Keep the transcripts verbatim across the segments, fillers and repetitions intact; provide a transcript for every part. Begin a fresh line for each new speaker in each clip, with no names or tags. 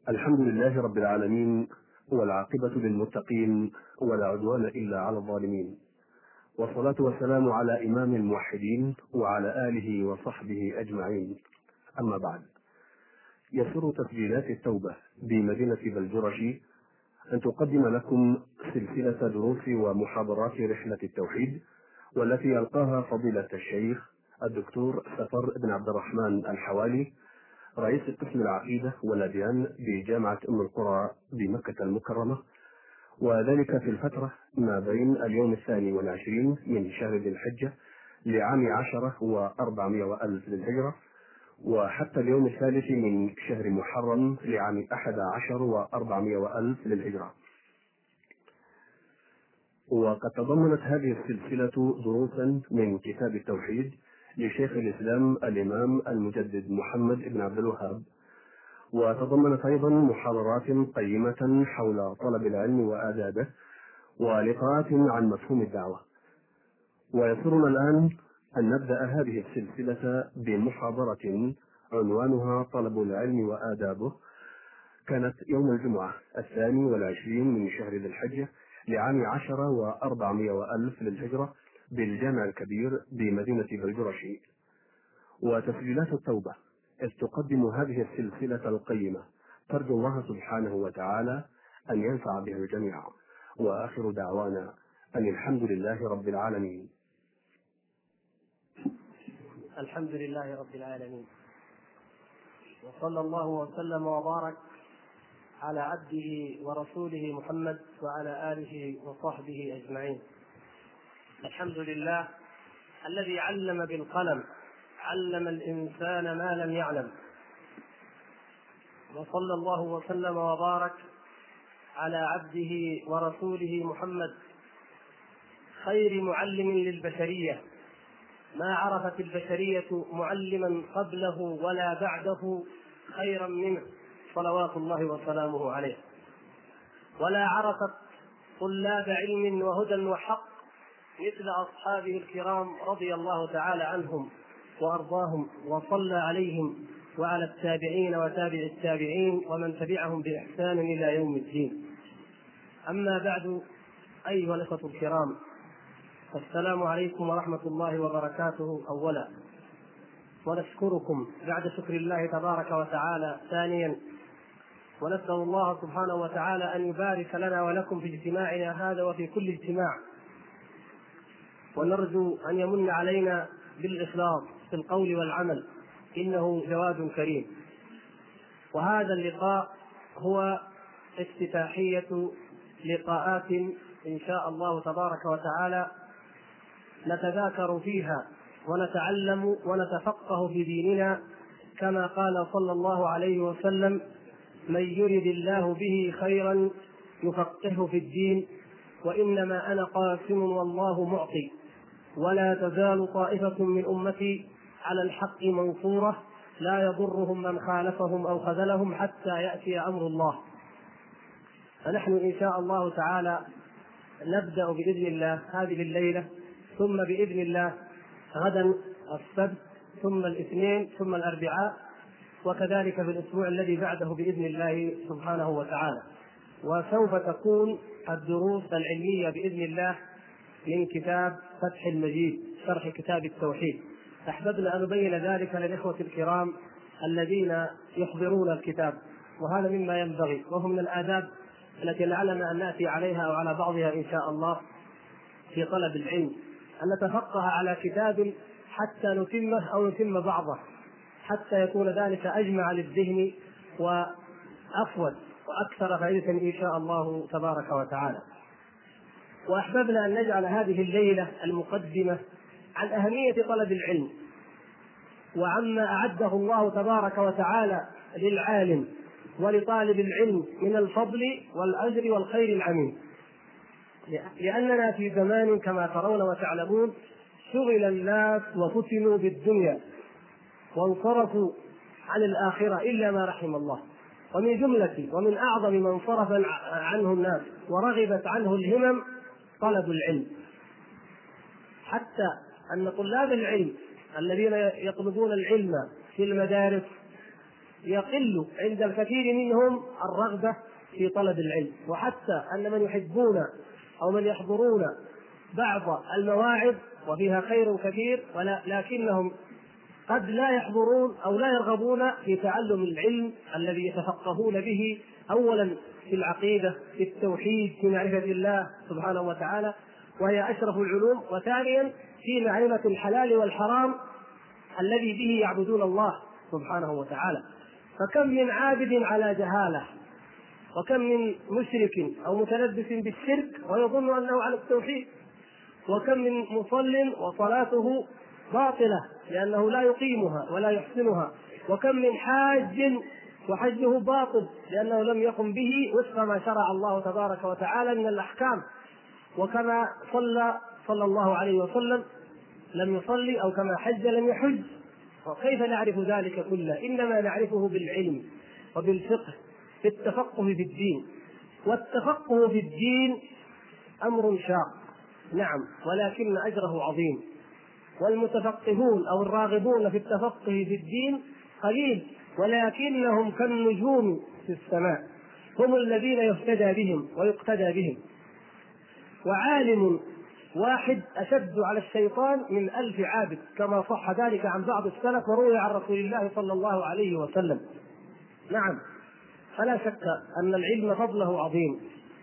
الحمد لله رب العالمين، والعاقبة للمتقين، ولا عدوان إلا على الظالمين، والصلاة والسلام على إمام الموحدين وعلى آله وصحبه أجمعين. أما بعد، يسر تسجيلات التوبة بمدينة بلجرشي أن تقدم لكم سلسلة دروس ومحاضرات رحلة التوحيد، والتي يلقاها فضيلة الشيخ الدكتور سفر بن عبد الرحمن الحوالي، رئيس قسم العقيدة والأديان بجامعة أم القرى بمكة المكرمة، وذلك في الفترة ما بين اليوم الثاني والعشرين من شهر ذي الحجة لعام عشرة وأربعمائة وألف للهجرة، وحتى اليوم الثالث من شهر محرم لعام أحد عشر وأربعمائة وألف للهجرة. وقد تضمنت هذه السلسلة دروسا من كتاب التوحيد لشيخ الإسلام الإمام المجدد محمد بن عبد الوهاب، وتضمنت أيضا محاضرات قيمة حول طلب العلم وآدابه، ولقاءات عن مفهوم الدعوة. ويسرنا الآن أن نبدأ هذه السلسلة بمحاضرة عنوانها طلب العلم وآدابه، كانت يوم الجمعة الثاني والعشرين من شهر ذي الحجة لعام عشر وأربعمائة وألف للهجرة بالجامع الكبير بمدينة بلجرشي. وتسجيلات التوبة إذ تقدم هذه السلسلة القيمة، ترجو الله سبحانه وتعالى أن ينفع بها الجميع. وآخر دعوانا أن الحمد لله رب العالمين.
الحمد لله رب العالمين، وصلى الله وسلم وبارك على عبده ورسوله محمد وعلى آله وصحبه أجمعين. الحمد لله الذي علم بالقلم، علم الإنسان ما لم يعلم، وصلى الله وسلم وبارك على عبده ورسوله محمد خير معلم للبشرية، ما عرفت البشرية معلما قبله ولا بعده خيرا منه صلوات الله وسلامه عليه، ولا عرفت طلاب علم وهدى وحق مثل أصحابه الكرام رضي الله تعالى عنهم وأرضاهم، وصلى عليهم وعلى التابعين وتابع التابعين ومن تبعهم بإحسان إلى يوم الدين. أما بعد، أيها الأخوة الكرام، السلام عليكم ورحمة الله وبركاته أولا، ونشكركم بعد شكر الله تبارك وتعالى ثانيا، ونسأل الله سبحانه وتعالى أن يبارك لنا ولكم في اجتماعنا هذا وفي كل اجتماع، ونرجو أن يمن علينا بالإخلاص في القول والعمل، إنه جواد كريم. وهذا اللقاء هو افتتاحية لقاءات إن شاء الله تبارك وتعالى نتذاكر فيها ونتعلم ونتفقه في ديننا، كما قال صلى الله عليه وسلم: من يرد الله به خيرا يفقهه في الدين، وإنما أنا قاسم والله معطي، ولا تزال طائفة من أمتي على الحق منصورة لا يضرهم من خالفهم أو خذلهم حتى يأتي أمر الله. فنحن إن شاء الله تعالى نبدأ بإذن الله هذه الليلة، ثم بإذن الله غدا السبت، ثم الاثنين، ثم الأربعاء، وكذلك في الأسبوع الذي بعده بإذن الله سبحانه وتعالى. وسوف تكون الدروس العلمية بإذن الله من كتاب فتح المجيد شرح كتاب التوحيد. أحببنا أن نبين ذلك للإخوة الكرام الذين يحضرون الكتاب، وهذا مما ينبغي، وهو من الآداب التي لعلنا أن نأتي عليها أو على بعضها إن شاء الله في طلب العلم، أن نتفقه على كتاب حتى نتمه أو نتم بعضه، حتى يكون ذلك أجمع للذهن وأفود وأكثر فائدة إن شاء الله تبارك وتعالى. وأحببنا أن نجعل هذه الليلة المقدمة عن أهمية طلب العلم، وعما أعده الله تبارك وتعالى للعالم ولطالب العلم من الفضل والأجر والخير العميم. لأننا في زمان كما ترون وتعلمون شغل الناس وفتنوا بالدنيا وانصرفوا عن الآخرة إلا ما رحم الله، ومن جملة ومن أعظم من انصرف عنه الناس ورغبت عنه الهمم طلب العلم، حتى أن طلاب العلم الذين يطلبون العلم في المدارس يقل عند الكثير منهم الرغبة في طلب العلم، وحتى أن من يحبون أو من يحضرون بعض المواعظ وفيها خير كثير ولكنهم قد لا يحضرون أو لا يرغبون في تعلم العلم الذي يتفقهون به، أولا في العقيدة، في التوحيد، في معرفة الله سبحانه وتعالى وهي أشرف العلوم، وثانيا في معرفة الحلال والحرام الذي به يعبدون الله سبحانه وتعالى. فكم من عابد على جهالة، وكم من مشرك أو متلبس بالشرك ويظن أنه على التوحيد، وكم من مصل وصلاته باطلة لأنه لا يقيمها ولا يحسنها، وكم من حاج وحجه باطل لأنه لم يقم به وفق ما شرع الله تبارك وتعالى من الأحكام، وكما صلى صلى الله عليه وسلم لم يصلي، أو كما حج لم يحج. وكيف نعرف ذلك كله؟ إنما نعرفه بالعلم وبالفقه، في التفقه في الدين. والتفقه في الدين أمر شاق، نعم، ولكن أجره عظيم. والمتفقهون أو الراغبون في التفقه في الدين قليل، ولكنهم كالنجوم في السماء، هم الذين يهتدى بهم ويقتدى بهم. وعالم واحد أشد على الشيطان من ألف عابد، كما صح ذلك عن بعض السلف وروي عن رسول الله صلى الله عليه وسلم. نعم، فلا شك أن العلم فضله عظيم.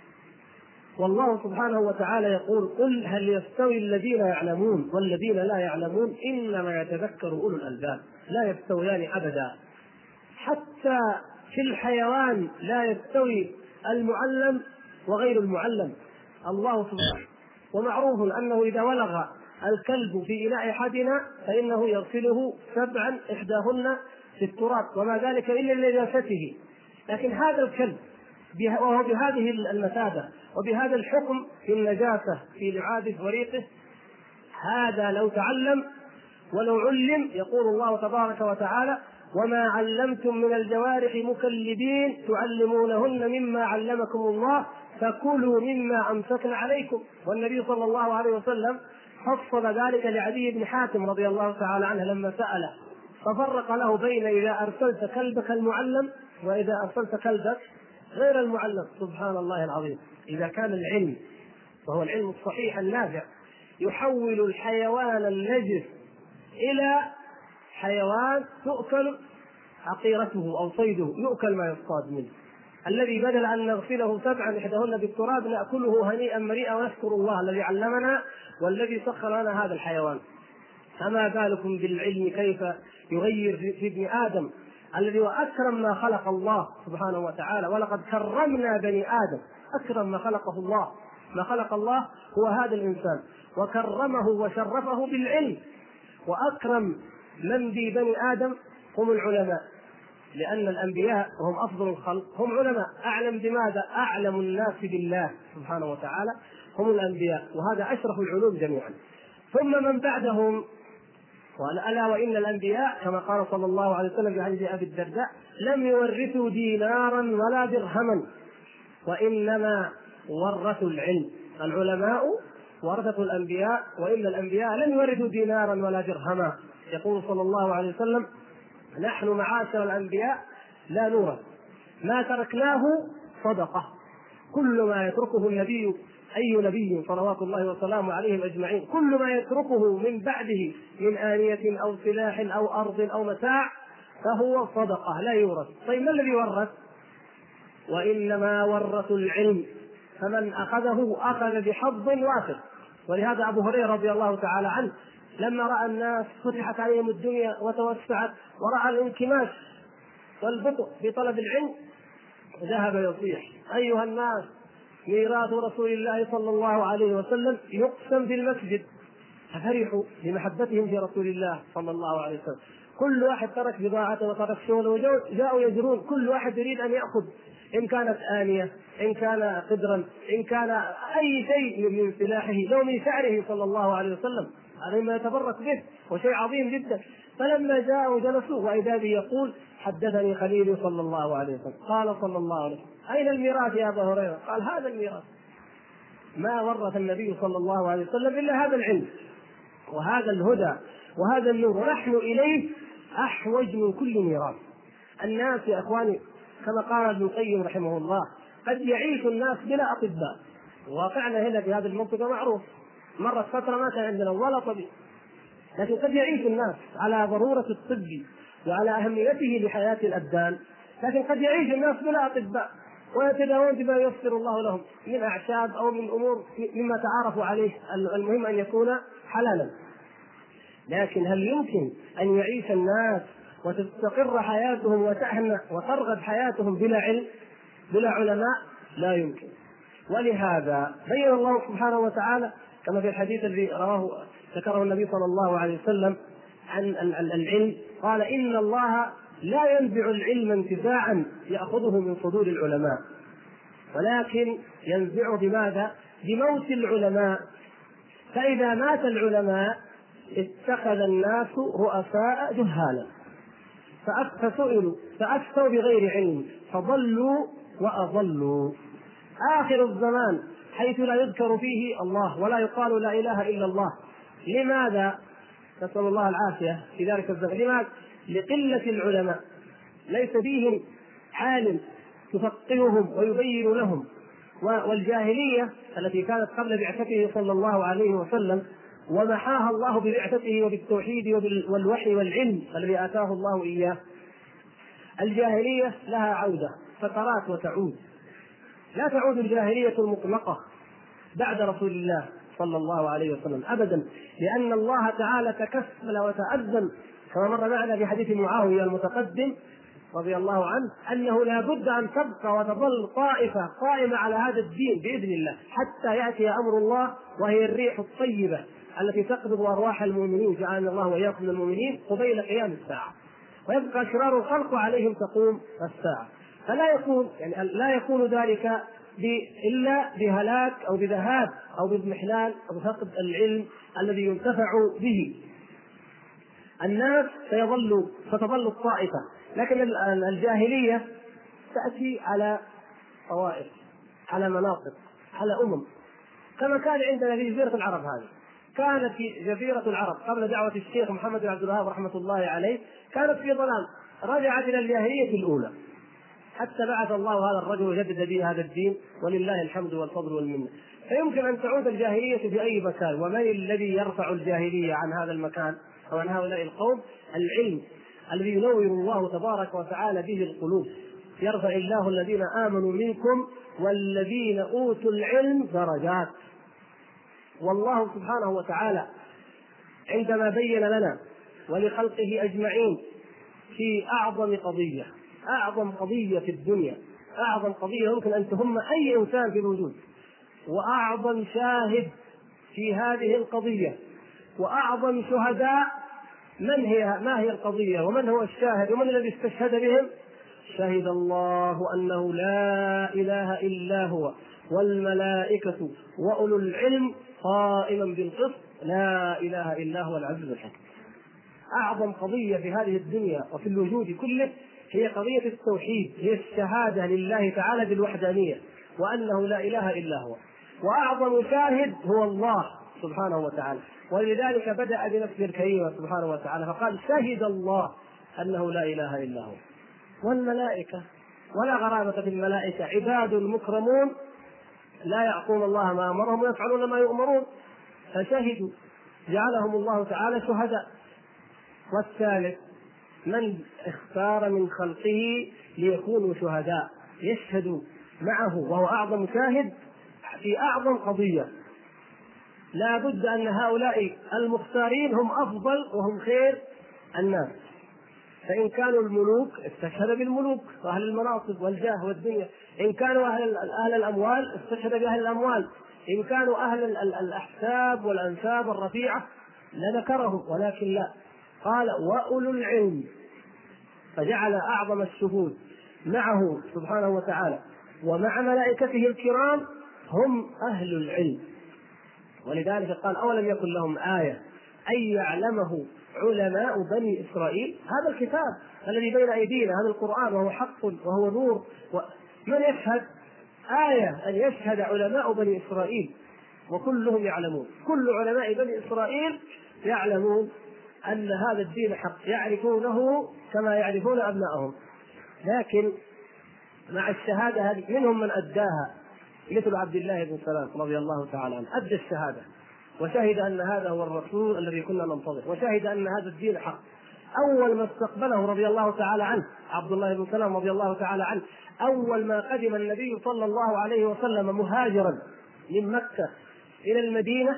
والله سبحانه وتعالى يقول: قل هل يستوي الذين يعلمون والذين لا يعلمون إنما يتذكر أولو الألباب. لا يستويان أبدا، حتى في الحيوان لا يستوي المعلم وغير المعلم. الله سبحانه ومعروف أنه إذا ولغ الكلب في إناء أحدنا فإنه يغسله سبعا إحداهن في التراب وما ذلك إلا لنجاسته، لكن هذا الكلب وهو بهذه المثابة وبهذا الحكم في النجاسة في لعابه وريقه، هذا لو تعلم ولو علم، يقول الله تبارك وتعالى: وما علمتم من الجوارح مكلبين تعلمونهن مما علمكم الله فكلوا مما أمسكن عليكم. والنبي صلى الله عليه وسلم فصل ذلك لعدي بن حاتم رضي الله تعالى عنه لما سأله، ففرق له بين إذا أرسلت كلبك المعلم وإذا أرسلت كلبك غير المعلم. سبحان الله العظيم. إذا كان العلم وهو العلم الصحيح النافع يحول الحيوان النجس إلى حيوان تؤكل عقيرته أو صيده، يؤكل ما يصطاد منه، الذي بدل أن نغسله سبعا إحداهن بالتراب نأكله هنيئا مريئا ونشكر الله الذي علمنا والذي سخر لنا هذا الحيوان. فما بالكم بالعلم كيف يغير في ابن آدم الذي هو أكرم ما خلق الله سبحانه وتعالى. ولقد كرمنا بني آدم، أكرم ما خلقه الله ما خلق الله هو هذا الإنسان، وكرمه وشرفه بالعلم. وأكرم من في بني آدم هم العلماء، لأن الأنبياء هم أفضل الخلق هم علماء. أعلم بماذا؟ أعلم الناس بالله سبحانه وتعالى هم الأنبياء، وهذا أشرف العلوم جميعا. ثم من بعدهم، ألا وإن الأنبياء كما قال صلى الله عليه وسلم في حديث أبي الدرداء: لم يورثوا دينارا ولا درهما وإنما ورثوا العلم. العلماء ورثة الأنبياء، وإن الأنبياء لم يورثوا دينارا ولا درهما. يقول صلى الله عليه وسلم: نحن معاشر الأنبياء لا نورث، ما تركناه صدقة. كل ما يتركه النبي، أي نبي صلوات الله وسلامه عليهم أجمعين، كل ما يتركه من بعده من آنية أو سلاح أو أرض أو متاع فهو صدقة لا يورث. طيب ما الذي ورث؟ وإنما ورثوا العلم، فمن أخذه أخذ بحظ وافر. ولهذا أبو هريرة رضي الله تعالى عنه لما رأى الناس فتحت عليهم الدنيا وتوسعت ورأى الانكماش والبطء في طلب العلم ذهب يصيح: أيها الناس، ميراث رسول الله صلى الله عليه وسلم يقسم في المسجد. ففرحوا بمحبتهم في رسول الله صلى الله عليه وسلم. كل واحد ترك بضاعته وترك شغله وجاءوا يجرون، كل واحد يريد أن يأخذ، إن كانت آنية، إن كان قدرا، إن كان أي شيء من سلاحه، لو من شعره صلى الله عليه وسلم، هذا ما يتبرك به وشيء عظيم جدا. فلما جاءوا جلسوا وإذا به يقول: حدثني خليلي صلى الله عليه وسلم قال صلى الله عليه وسلم: أين الميراث يا أبا هريرة؟ قال: هذا الميراث. ما ورث النبي صلى الله عليه وسلم إلا هذا العلم وهذا الهدى وهذا النور، ونحن إليه أحوج من كل ميراث. الناس يا إخواني كما قال ابن القيم رحمه الله قد يعيش الناس بلا أطباء، واقعنا هنا في هذه المنطقة معروف، مرت فترة ما كان عندنا ولا طبيب، لكن قد يعيش الناس على ضرورة الطب وعلى أهميته لحياة الأبدان، لكن قد يعيش الناس بلا أطباء ويتداوون بما ييسر الله لهم من أعشاب أو من أمور مما تعارفوا عليه، المهم أن يكون حلالا. لكن هل يمكن أن يعيش الناس وتستقر حياتهم وتهنأ وترغد حياتهم بلا علم بلا علماء؟ لا يمكن. ولهذا بين الله سبحانه وتعالى كما في الحديث الذي رواه ذكره النبي صلى الله عليه وسلم عن العلم، قال إن الله لا ينزع العلم انتزاعا يأخذه من صدور العلماء، ولكن ينزع بماذا؟ بموت العلماء. فإذا مات العلماء اتخذ الناس رؤساء جهالا فسئلوا فأفتوا بغير علم فضلوا وأضلوا. آخر الزمان حيث لا يذكر فيه الله ولا يقال لا إله إلا الله. لماذا؟ نسأل الله العافية في ذلك الزمان. لماذا؟ لقلة العلماء، ليس فيهم عالم يفقههم ويبين لهم. والجاهلية التي كانت قبل بعثته صلى الله عليه وسلم ومحاها الله ببعثته وبالتوحيد والوحي والعلم الذي آتاه الله إياه، الجاهلية لها عودة فترات وتعود، لا تعود الجاهلية المطلقة بعد رسول الله صلى الله عليه وسلم أبدا، لأن الله تعالى تكفل وتأذن كما مر معنا في حديث معاوية المتقدم رضي الله عنه أنه لا بد أن تبقى وتظل طائفة قائمة على هذا الدين بإذن الله حتى يأتي أمر الله، وهي الريح الطيبة التي تقبض أرواح المؤمنين، جعلنا الله وإياكم من المؤمنين، قبيل قيام الساعة، ويبقى شرار الخلق وعليهم تقوم الساعة. فلا يكون يعني لا يكون ذلك إلا بهلاك أو بذهاب أو باضمحلال أو بفقد العلم الذي ينتفع به. الناس سيظل ستظل الطائفة، لكن الجاهلية تأتي على طوائف، على مناطق، على أمم، كما كان عندنا في جزيرة العرب. هذه كانت في جزيرة العرب قبل دعوة الشيخ محمد بن عبد الوهاب رحمة الله عليه، كانت في ضلال، رجعت إلى الجاهلية الأولى حتى بعث الله هذا الرجل وجدد به هذا الدين، ولله الحمد والفضل والمنة. فيمكن أن تعود الجاهلية في أي مكان. ومن الذي يرفع الجاهلية عن هذا المكان أو عن هؤلاء القوم؟ العلم الذي ينور الله تبارك وتعالى به القلوب. يرفع الله الذين آمنوا منكم والذين أوتوا العلم درجات. والله سبحانه وتعالى عندما بين لنا ولخلقه أجمعين في أعظم قضية أعظم قضية في الدنيا، أعظم قضية يمكن أن تهم أي إنسان في الوجود، وأعظم شاهد في هذه القضية وأعظم شهداء، من هي ما هي القضية ومن هو الشاهد ومن الذي استشهد بهم؟ شهد الله أنه لا إله إلا هو والملائكة وأولو العلم قائما بالقسط لا إله إلا هو العزيز الحكيم. أعظم قضية في هذه الدنيا وفي الوجود كله هي قضية التوحيد، هي الشهادة لله تعالى بالوحدانية وأنه لا إله إلا هو. وأعظم شاهد هو الله سبحانه وتعالى، ولذلك بدأ بنفسه الكريمة سبحانه وتعالى فقال شهد الله أنه لا إله إلا هو. والملائكة ولا غرابة في الملائكة، عباد مكرمون لا يعصون الله ما أمرهم ويفعلون ما يؤمرون، فشهدوا جعلهم الله تعالى شهداء. والثالث من اختار من خلقه ليكونوا شهداء يشهدوا معه، وهو أعظم شاهد في أعظم قضية. لا بد أن هؤلاء المختارين هم أفضل وهم خير الناس. فإن كانوا الملوك استشهد بالملوك وأهل المناصب والجاه والدنيا، إن كانوا أهل, أهل الأموال استشهد بأهل الأموال، إن كانوا أهل الأحساب والأنساب الرفيعة لذكرهم، ولكن لا، قال وأولو العلم، فجعل أعظم الشهود معه سبحانه وتعالى ومع ملائكته الكرام هم أهل العلم. ولذلك قال أولم يكن لهم آية أن يعلمه علماء بني إسرائيل. هذا الكتاب الذي بين أيدينا هذا القرآن وهو حق وهو نور، من يشهد؟ آية أن يشهد علماء بني إسرائيل وكلهم يعلمون، كل علماء بني إسرائيل يعلمون أن هذا الدين حق، يعرفونه كما يعرفون أبنائهم. لكن مع الشهادة هذه منهم من أداها، مثل عبد الله بن سلام رضي الله تعالى عنه، أدى الشهادة وشهد أن هذا هو الرسول الذي كنا ننتظر، وشهد أن هذا الدين حق. أول ما استقبله رضي الله تعالى عنه عبد الله بن سلام رضي الله تعالى عنه، أول ما قدم النبي صلى الله عليه وسلم مهاجرا من مكة إلى المدينة،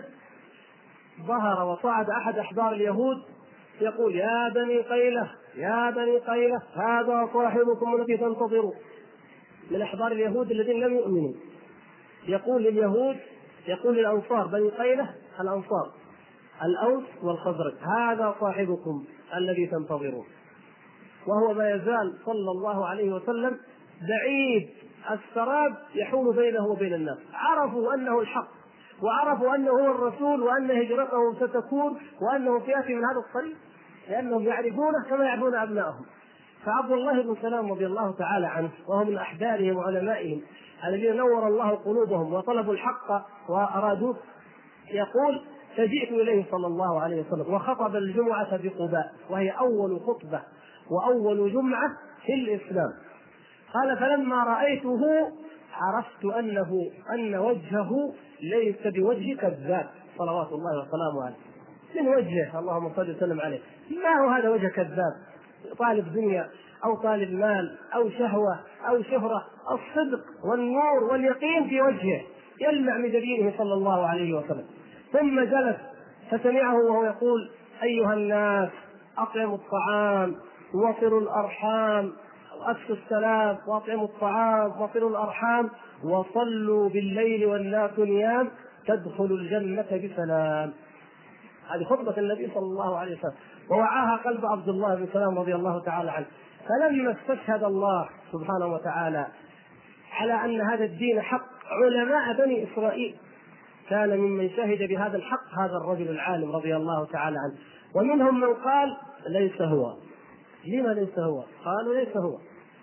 ظهر وصعد أحد أحبار اليهود يقول: يا بني قيلة يا بني قيلة هذا صاحبكم الذي تنتظرون، من أحبار اليهود الذين لم يؤمنوا. يقول لليهود، يقول للأنصار، بني قيلة الأنصار الأوس والخزرج، هذا صاحبكم الذي تنتظرون. وهو ما يزال صلى الله عليه وسلم بعيد السراب يحول بينه وبين الناس. عرفوا أنه الحق، وعرفوا أنه هو الرسول، وأن هجرته ستكون، وأنه سيأتي من هذا الطريق، لأنهم يعرفونه كما يعرفون أبنائهم. فعبد الله بن سلام رضي الله تعالى عنه، وهو من أحبارهم وعلمائهم الذين نور الله قلوبهم وطلبوا الحق وأرادوه، يقول: فجئت إليه صلى الله عليه وسلم وخطب الجمعة بقباء، وهي أول خطبة وأول جمعة في الإسلام. قال: فلما رأيته عرفت أنه أن وجهه ليس بوجه كذاب صلوات الله وسلامه عليه. من وجهه اللهم صل وسلم عليه، ما هو هذا وجه كذاب، طالب دنيا أو طالب مال أو شهوة أو شهرة. الصدق والنور واليقين في وجهه يلمع من جبينه صلى الله عليه وسلم. ثم جلس فسمعه وهو يقول: أيها الناس، أطعموا الطعام وصلوا الأرحام، أكثوا السلام وأطعموا الطعام وصلوا الأرحام وصلوا بالليل والناس نيام تدخلوا الجنة بسلام. هذه خطبة النبي صلى الله عليه وسلم، ووعاها قلب عبد الله بن سلام رضي الله تعالى عنه. فلما استشهد الله سبحانه وتعالى على أن هذا الدين حق علماء بني إسرائيل، كان ممن شهد بهذا الحق هذا الرجل العالم رضي الله تعالى عنه. ومنهم من قال: ليس هو. لما ليس هو؟ قالوا: ليس هو.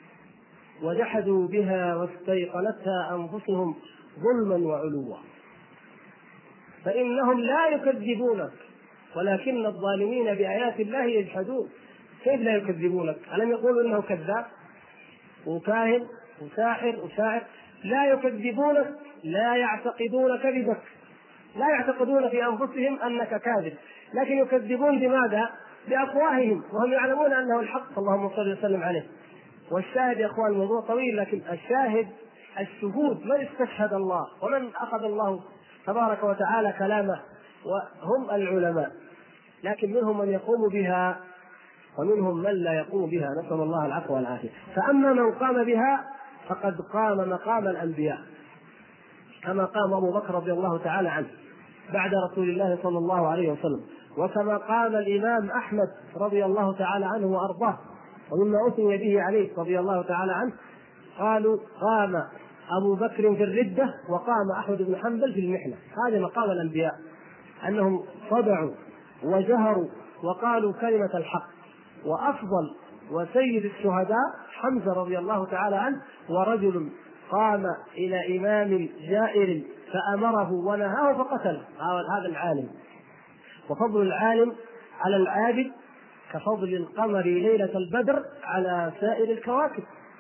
وجحدوا بها واستيقنتها أنفسهم ظلما وعلوا. فإنهم لا يكذبونك ولكن الظالمين بآيات الله يجحدون. كيف لا يكذبونك؟ ألم يقولوا إنه كذاب وكاهن وساحر وشاعر؟ لا يكذبونك، لا يعتقدون كذبك، لا يعتقدون في أنفسهم أنك كاذب، لكن يكذبون بماذا؟ بأفواههم، وهم يعلمون أنه الحق. اللهم صل وسلم عليه. والشاهد يا أخوان الموضوع طويل، لكن الشاهد الشهود من استشهد الله ومن أخذ الله تبارك وتعالى كلامه، وهم العلماء. لكن منهم من يقوم بها ومنهم من لا يقوم بها، نسأل الله العفو والعافية. فأما من قام بها فقد قام مقام الأنبياء، كما قام أبو بكر رضي الله تعالى عنه بعد رسول الله صلى الله عليه وسلم، وكما قام الإمام أحمد رضي الله تعالى عنه وأرضاه، ومما أثني به عليه رضي الله تعالى عنه قالوا: قام أبو بكر في الردة وقام أحمد بن حنبل في المحنة. هذا مقام الأنبياء، أنهم صدعوا وجهروا وقالوا كلمة الحق. وأفضل وسيد الشهداء حمزة رضي الله تعالى عنه، ورجل قام إلى إمام جائر فأمره ونهاه فقتله، هذا العالم. وفضل العالم على العابد كفضل القمر ليلة البدر على سائر الكواكب.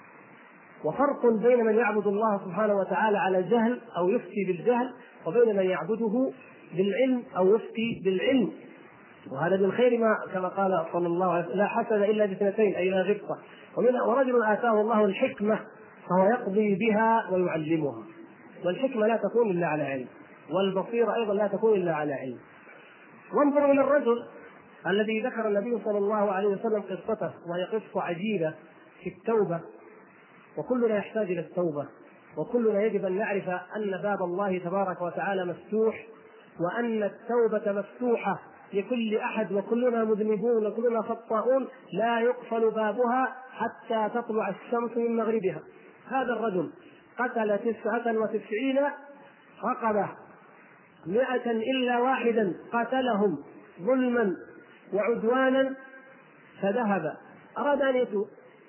وفرق بين من يعبد الله سبحانه وتعالى على جهل أو يفتي بالجهل، وبين من يعبده بالعلم أو يفتي بالعلم. وهذا من خير ما كما قال صلى الله عليه وسلم: لا حسد إلا باثنتين، أي لا غبطة. ورجل آتاه الله الحكمة فهو يقضي بها ويعلمها. والحكمة لا تكون إلا على علم، والبصيرة أيضا لا تكون إلا على علم. وانظروا إلى الرجل الذي ذكر النبي صلى الله عليه وسلم قصته، وهي قصة عجيبة في التوبة. وكلنا يحتاج إلى التوبة، وكلنا يجب أن نعرف أن باب الله تبارك وتعالى مفتوح، وأن التوبة مفتوحة لكل أحد، وكلنا مذنبون وكلنا خطاؤون، لا يقفل بابها حتى تطلع الشمس من مغربها. هذا الرجل قتل تسعة وتسعين رقبة، مئة إلا واحدا قتلهم ظلما وعدوانا، فذهب أراد أن يتوب،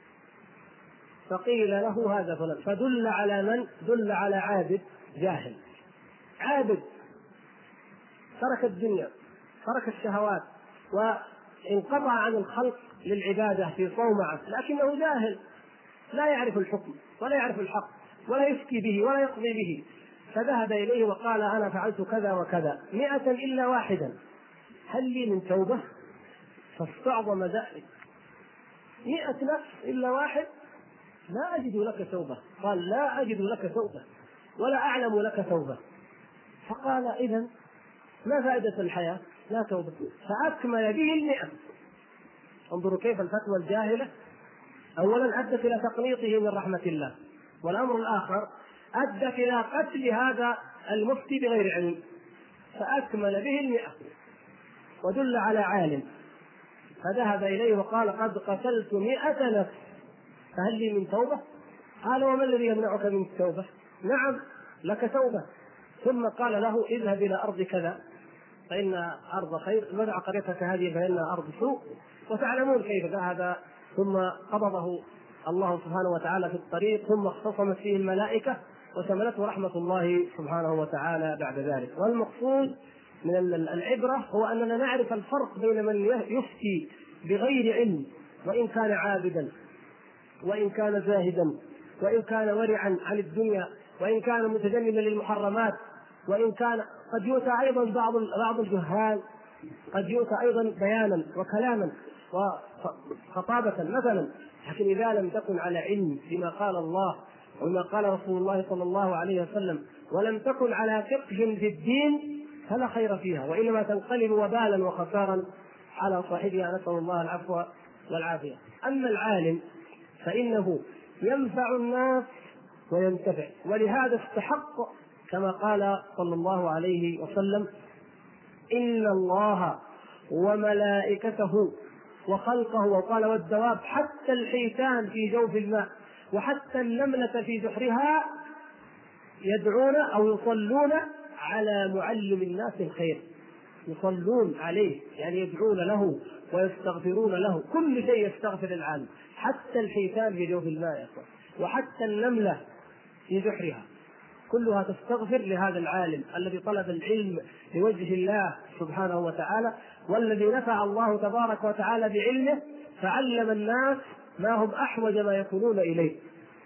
فقيل له: هذا فلان. فدل على من؟ دل على عابد جاهل، عابد ترك الدنيا، ترك الشهوات، وانقطع عن الخلق للعبادة في صومعة، لكنه جاهل. لا يعرف الحكم ولا يعرف الحق ولا يفتي به ولا يقضي به. فذهب إليه وقال أنا فعلت كذا وكذا مئة إلا واحدا، هل لي من توبة؟ فاستعظم ذلك، مئة نفس إلا واحد، لا أجد لك توبة. قال لا أجد لك توبة ولا أعلم لك توبة. فقال إذن ما فائدة الحياة؟ لا توبة. فأكمل به المئة. انظروا كيف الفتوى الجاهلة أولا أدت إلى تقنيطه من رحمة الله، والأمر الآخر أدت إلى قتل هذا المفتي بغير علم. فأكمل به المئة ودل على عالم، فذهب إليه وقال قد قتلت مئة نفس فهل لي من توبة؟ قال وما الذي يمنعك من التوبة؟ نعم لك توبة. ثم قال له اذهب إلى أرض كذا فإن أرض خير، ودع قريتك هذه فإنها أرض سوء، وتعلمون كيف ذهب. ثم قبضه الله سبحانه وتعالى في الطريق، ثم اختصمت فيه الملائكة وشملته رحمة الله سبحانه وتعالى بعد ذلك. والمقصود من العبرة هو أننا نعرف الفرق بين من يفتي بغير علم وإن كان عابدا وإن كان زاهدا وإن كان ورعا عن الدنيا وإن كان متجنبا للمحرمات، وإن كان قد يؤتى أيضا بعض بعض الجهال، قد يؤتى أيضا بيانا وكلاما وخطابة مثلا، لكن إذا لم تكن على علم بما قال الله وما قال رسول الله صلى الله عليه وسلم، ولم تكن على فقه في الدين، فلا خير فيها، وإنما تنقلب وبالا وخسارا على صاحبها، نسأل الله العفو والعافية. أما العالم فإنه ينفع الناس وينتفع، ولهذا استحق كما قال صلى الله عليه وسلم إن الله وملائكته وخلقه، وقال والدواب حتى الحيتان في جوف الماء وحتى النملة في جحرها يدعون أو يصلون على معلم الناس الخير. يصلون عليه يعني يدعون له ويستغفرون له، كل شيء يستغفر العالم، حتى الحيتان في جوف الماء يا أخوان، وحتى النملة في جحرها كلها تستغفر لهذا العالم الذي طلب العلم لوجه الله سبحانه وتعالى، والذي نفع الله تبارك وتعالى بعلمه فعلم الناس ما هم أحوج ما يكونون إليه.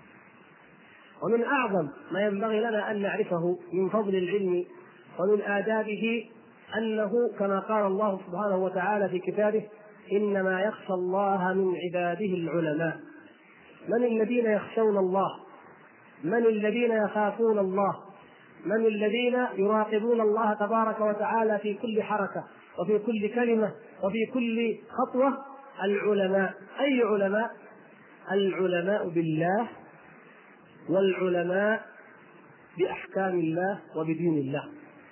ومن أعظم ما ينبغي لنا أن نعرفه من فضل العلم ومن آدابه أنه كما قال الله سبحانه وتعالى في كتابه إنما يخشى الله من عباده العلماء. من الذين يخشون الله؟ من الذين يخافون الله؟ من الذين يراقبون الله تبارك وتعالى في كل حركة وفي كل كلمة وفي كل خطوة؟ العلماء. أي علماء؟ العلماء بالله، والعلماء بأحكام الله وبدين الله.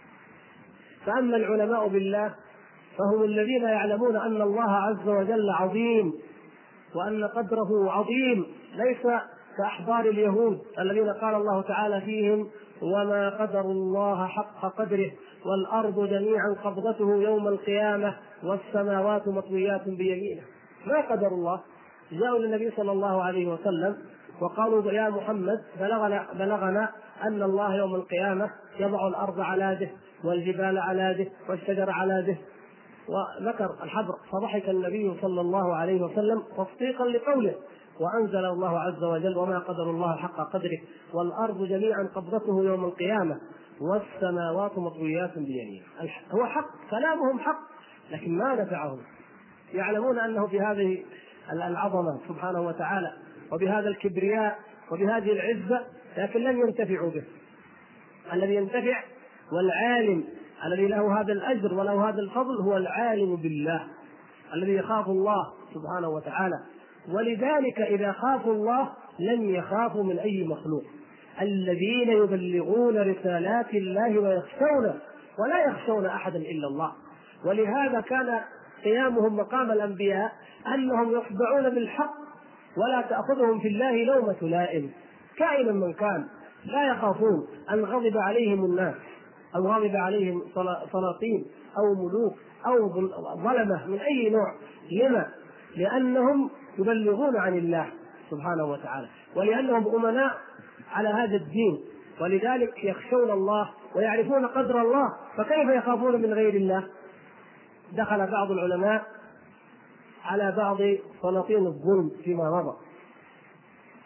فأما العلماء بالله فهم الذين يعلمون أن الله عز وجل عظيم وأن قدره عظيم، ليس كأحبار اليهود الذين قال الله تعالى فيهم وما قدر الله حق قدره والأرض جميعا قبضته يوم القيامة والسماوات مطويات بيمينه. ما قدر الله. جاءوا للنبي صلى الله عليه وسلم وقالوا يا محمد بلغنا, بلغنا أن الله يوم القيامة يضع الأرض على يده والجبال على يده والشجر على يده، وذكر الحبر. فضحك النبي صلى الله عليه وسلم تصديقا لقوله، وأنزل الله عز وجل وما قدر الله حق قدره والأرض جميعا قبضته يوم القيامة والسماوات مطويات بيمينه. هو حق، كلامهم حق، لكن ما نفعهم. يعلمون أنه بهذه العظمة سبحانه وتعالى وبهذا الكبرياء وبهذه العزة، لكن لن ينتفعوا به. الذي ينتفع والعالم الذي له هذا الأجر وله هذا الفضل هو العالم بالله الذي يخاف الله سبحانه وتعالى. ولذلك إذا خافوا الله لن يخافوا من أي مخلوق. الذين يبلغون رسالات الله ويخشونه ولا يخشون أحدا إلا الله. ولهذا كان قيامهم مقام الأنبياء أنهم يخضعون بالحق ولا تأخذهم في الله لومة لائم، كائنا من كان، لا يخافون أن غضب عليهم الناس أو غضب عليهم سلاطين أو ملوك أو ظلمة من أي نوع. لما؟ لأنهم يبلغون عن الله سبحانه وتعالى، ولأنهم أمناء على هذا الدين، ولذلك يخشون الله ويعرفون قدر الله، فكيف يخافون من غير الله؟ دخل بعض العلماء على بعض سلاطين الظلم فيما مضى،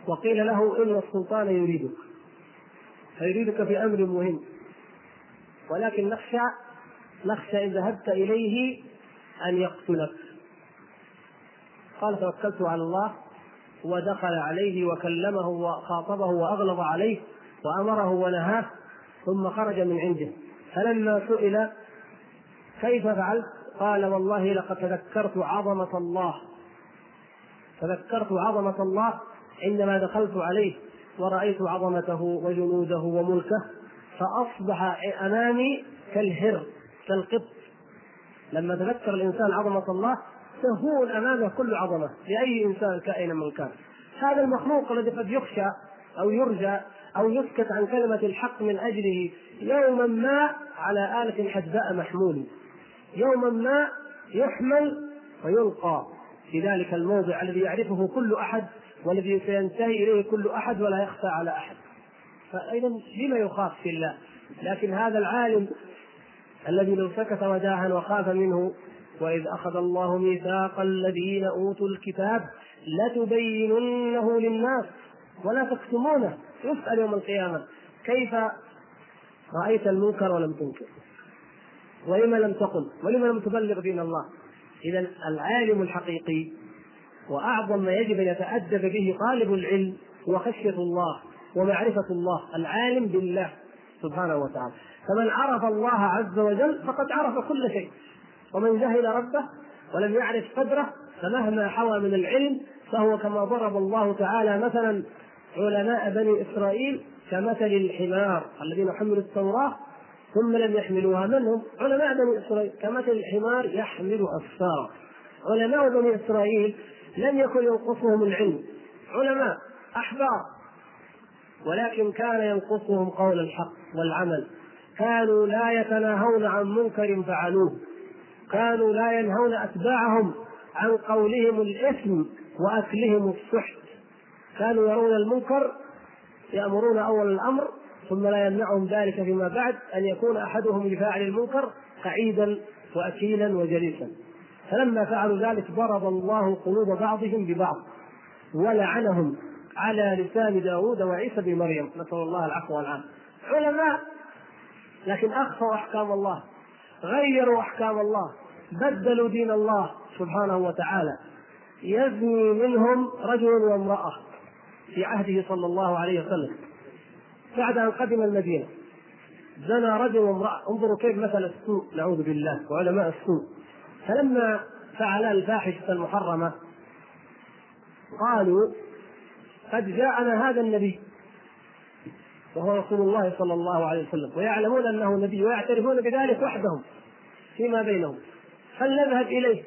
وقيل له إن السلطان يريدك، فيريدك في أمر مهم، ولكن نخشى نخشى إن ذهبت إليه أن يقتلك. قال توكلت على الله، ودخل عليه وكلمه وخاطبه وأغلظ عليه وأمره ونهاه، ثم خرج من عنده. فلما سئل كيف فعلت قال والله لقد تذكرت عظمة الله تذكرت عظمة الله عندما دخلت عليه ورأيت عظمته وجنوده وملكه، فأصبح أمامي كالهر كالقط. لما تذكر الإنسان عظمة الله تهون أمامه كل عظمة لأي إنسان كائنا من كان. هذا المخلوق الذي قد يخشى أو يرجى أو يسكت عن كلمة الحق من أجله يوما ما على آلة حدباء محمول، يوما ما يحمل ويلقى في ذلك الموضع الذي يعرفه كل أحد والذي سينتهي إليه كل أحد ولا يخفى على أحد. فأيضا لما يخاف في الله؟ لكن هذا العالم الذي لو سكت وداها وخاف منه، وإذ أخذ الله ميثاق الذين أوتوا الكتاب لتبيننه للناس ولا تكتمونه، يسأل يوم القيامة كيف رأيت المنكر ولم تنكر، ولما لم تقل، ولما لم تبلغ دين الله. إذن العالم الحقيقي وأعظم ما يجب أن يتأدب به طالب العلم هو خشية الله ومعرفة الله، العالم بالله سبحانه وتعالى. فمن عرف الله عز وجل فقد عرف كل شيء، ومن جهل ربه ولم يعرف قدره فمهما حوى من العلم فهو كما ضرب الله تعالى مثلا علماء بني إسرائيل كمثل الحمار الذين حملوا التوراة ثم لم يحملوها. من هم علماء بني إسرائيل؟ كمثل الحمار يحمل أسفارا. علماء بني إسرائيل لم يكن ينقصهم العلم، علماء أحبار، ولكن كان ينقصهم قول الحق والعمل. كانوا لا يتناهون عن منكر فعلوه، كانوا لا ينهون أتباعهم عن قولهم الإثم وأكلهم السحت. كانوا يرون المنكر يأمرون أول الأمر ثم لا يمنعهم ذلك فيما بعد أن يكون أحدهم لفاعل المنكر قعيدا وأكيلا وجليسا. فلما فعلوا ذلك ضرب الله قلوب بعضهم ببعض ولعنهم على لسان داود وعيسى بن مريم، نسأل الله العفو والعافية. علماء لكن أخفوا أحكام الله، غيروا أحكام الله، بدلوا دين الله سبحانه وتعالى. يزني منهم رجل وامرأة في عهده صلى الله عليه وسلم بعد أن قدم المدينة، زنى رجل وامرأة. انظروا كيف مثل السوء، نعوذ بالله، وعلماء السوء. فلما فعلا الفاحشة المحرمة قالوا قد جاءنا هذا النبي وهو رسول الله صلى الله عليه وسلم، ويعلمون أنه نبي ويعترفون بذلك وحدهم فيما بينهم، فلنذهب إليه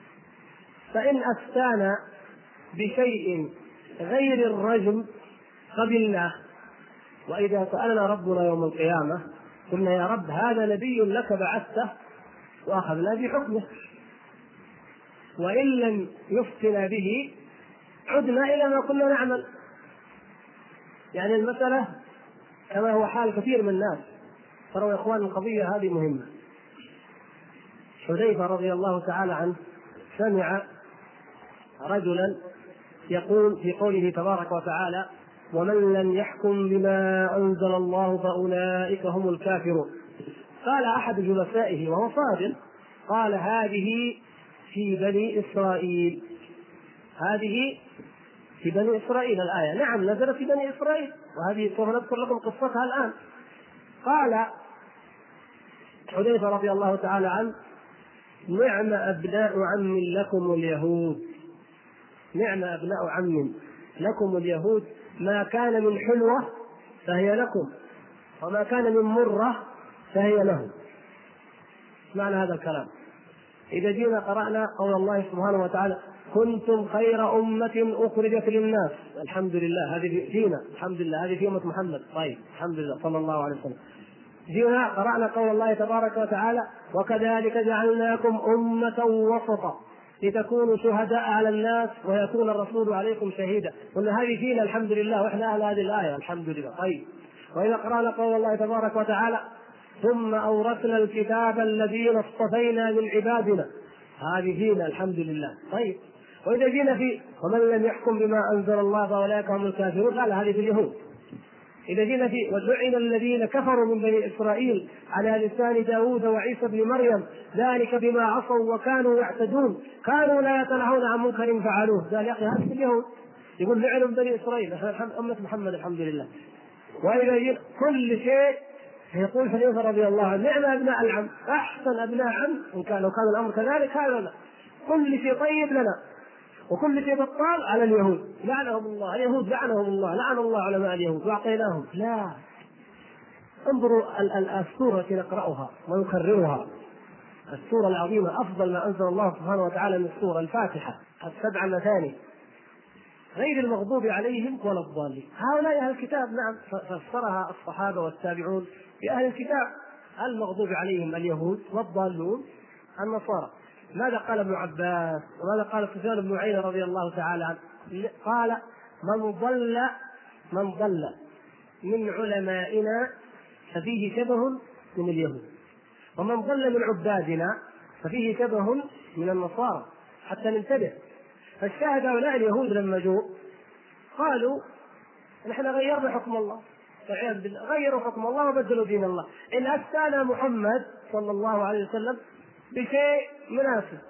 فإن أفتانا بشيء غير الرجم قبلناه، وإذا سألنا ربنا يوم القيامة قلنا يا رب هذا نبي لك بعثته وأخذنا بحكمه، وإن لم يفتنا به عدنا إلى ما كنا نعمل. يعني المسألة كما هو حال كثير من الناس. ترى يا إخوان القضية هذه مهمة. حذيفة رضي الله تعالى عنه سمع رجلا يقول في قوله تبارك وتعالى ومن لم يحكم بما أنزل الله فأولئك هم الكافرون. قال أحد جلسائه وهو صادق، قال هذه في بني إسرائيل، هذه في بني إسرائيل الآية، نعم نزلت في بني إسرائيل، وهذه سوف نذكر لكم قصتها الآن. قال حذيفة رضي الله تعالى عنه نعم أبناء عم لكم اليهود، نعم أبناء عم لكم اليهود، ما كان من حلوة فهي لكم وما كان من مرة فهي لهم. معنى هذا الكلام إذا جينا قرأنا قول الله سبحانه وتعالى كنتم خير أمة أخرجت للناس، الحمد لله هذه فينا، الحمد لله هذه في أمة محمد، طيب الحمد لله صلى الله عليه وسلم. جينا قرأنا قول الله تبارك وتعالى وكذلك جعلناكم أمة وسطا لتكونوا شهداء على الناس ويكون الرسول عليكم شهيدا، قلنا هذه فينا الحمد لله وإحنا أهل هذه الآية الحمد لله. طيب وإذا قرأنا قول الله تبارك وتعالى ثم أورثنا الكتاب الذين اصطفينا من عبادنا، هذه فينا الحمد لله. طيب وإذا جينا في ومن لم يحكم بما أنزل الله فأولئك هم الكافرون، قال هذه في اليهود. إذا جينا في ولعن الذين كفروا من بني إسرائيل على لسان داود وعيسى بن مريم ذلك بما عصوا وكانوا يعتدون كانوا لا يتناهون عن منكر فعلوه. قال يا أخي هذه في اليهود، يقول لعنوا بني إسرائيل، احنا أمة محمد الحمد لله. وإذا جينا كل شيء يقول حذيفة رضي الله عنه نعم أبناء العم، أحسن أبناء عم إن كان لو كان الأمر كذلك هذا لا. كل شيء طيب لنا وكل شيء بطال على اليهود، لعنهم الله، اليهود لعنهم الله، لعن الله علماء اليهود وأعطيناهم. لا، انظروا السورة التي نقرأها ونكررها، السورة العظيمة أفضل ما أنزل الله سبحانه وتعالى من السورة الفاتحة، السبع مثاني، غير المغضوب عليهم ولا الضالين. هؤلاء أهل الكتاب، نعم فسرها الصحابة والتابعون بأهل الكتاب، المغضوب عليهم اليهود والضالون النصارى. ماذا قال ابن عباس وماذا قال سفيان بن عيينة رضي الله تعالى عنه؟ قال من ضل من ضل من علمائنا ففيه شبه من اليهود، ومن ضل من عبادنا ففيه شبه من النصارى، حتى ننتبه. فالشاهد هؤلاء اليهود لما جو قالوا نحن غيرنا حكم الله، والعياذ بالله غيروا حكم الله وبدلوا دين الله. إن أفتانا محمد صلى الله عليه وسلم بشيء مناسب،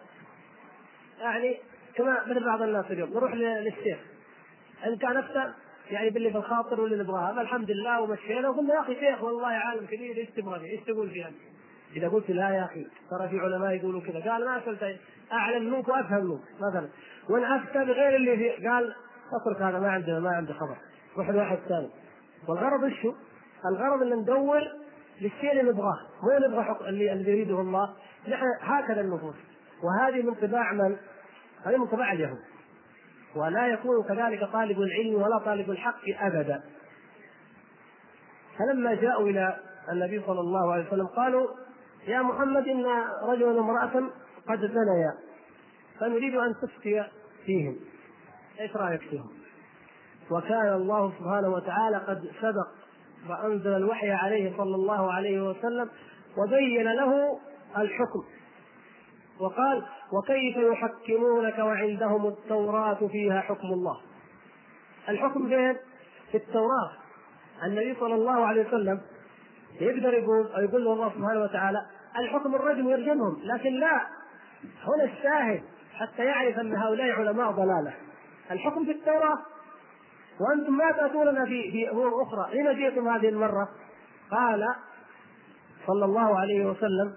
يعني كما مثل بعض الناس اليوم نروح للشيخ إن كان أفتى يعني باللي في الخاطر واللي نبغاها، الحمد لله ومشينا وقلنا يا أخي شيخ والله عالم كبير ايش تبغى ايش تقول فيها؟ إذا قلت لا يا أخي ترى في علماء يقولوا كذا، قال ما سألت أعلم منك وأفهم منك مثلا، وإن أفتى بغير اللي فيه قال اترك هذا ما عندنا ما عنده خبر، روح لواحد ثاني. والغرض ايش هو؟ الغرض ان ندور للشيء اللي نبغاه، مو نبغى حق اللي, اللي يريده الله. نحن هكذا النفوس، وهذه من طباع من؟ هذه من طباع اليهود، ولا يكون كذلك طالب العلم ولا طالب الحق أبدا. فلما جاءوا إلى النبي صلى الله عليه وسلم قالوا يا محمد إن رجلا وامرأة قد زنيا فنريد أن تفتي فيهم، ايش رأيك فيهم؟ وكان الله سبحانه وتعالى قد سبق وأنزل الوحي عليه صلى الله عليه وسلم وبين له الحكم، وقال وكيف يحكمونك وعندهم التوراة فيها حكم الله. الحكم فين؟ في التوراة. النبي صلى الله عليه وسلم يقدر يقول أو يقول له الله سبحانه وتعالى الحكم الرجم يرجمهم، لكن لا، هنا الشاهد حتى يعرف أن هؤلاء علماء ضلالة. الحكم في التوراة، وأنتم ما تأتوننا في في أمور أخرى، لما جئتم هذه المرة؟ قال صلى الله عليه وسلم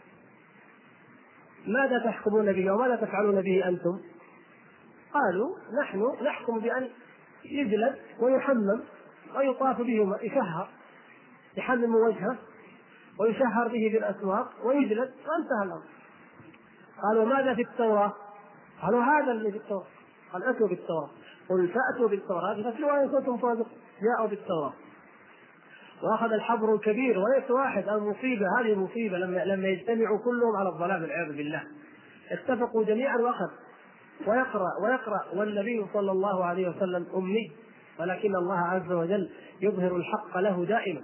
ماذا تحكمون به وماذا تفعلون به أنتم؟ قالوا نحن نحكم بأن يجلد ويحمم ويطاف به، يشهر يحمم وجهه ويشهر به في الأسواق ويجلد وانتهى الأمر. قالوا ماذا في التوراة؟ قالوا هذا اللي في التوراة. قال أتوا بالتوراة، قل فأتوا بالتوراة فاتلوها إن كنتم صادقين. جاءوا بالتوراة وأخذ الحبر الكبير وليس واحد، المصيبة هذه مصيبة لما لما يجتمعوا كلهم على الضلال والعياذ بالله. اتفقوا جميعا وأخذ ويقرأ ويقرأ والنبي صلى الله عليه وسلم أمي، ولكن الله عز وجل يظهر الحق له دائما.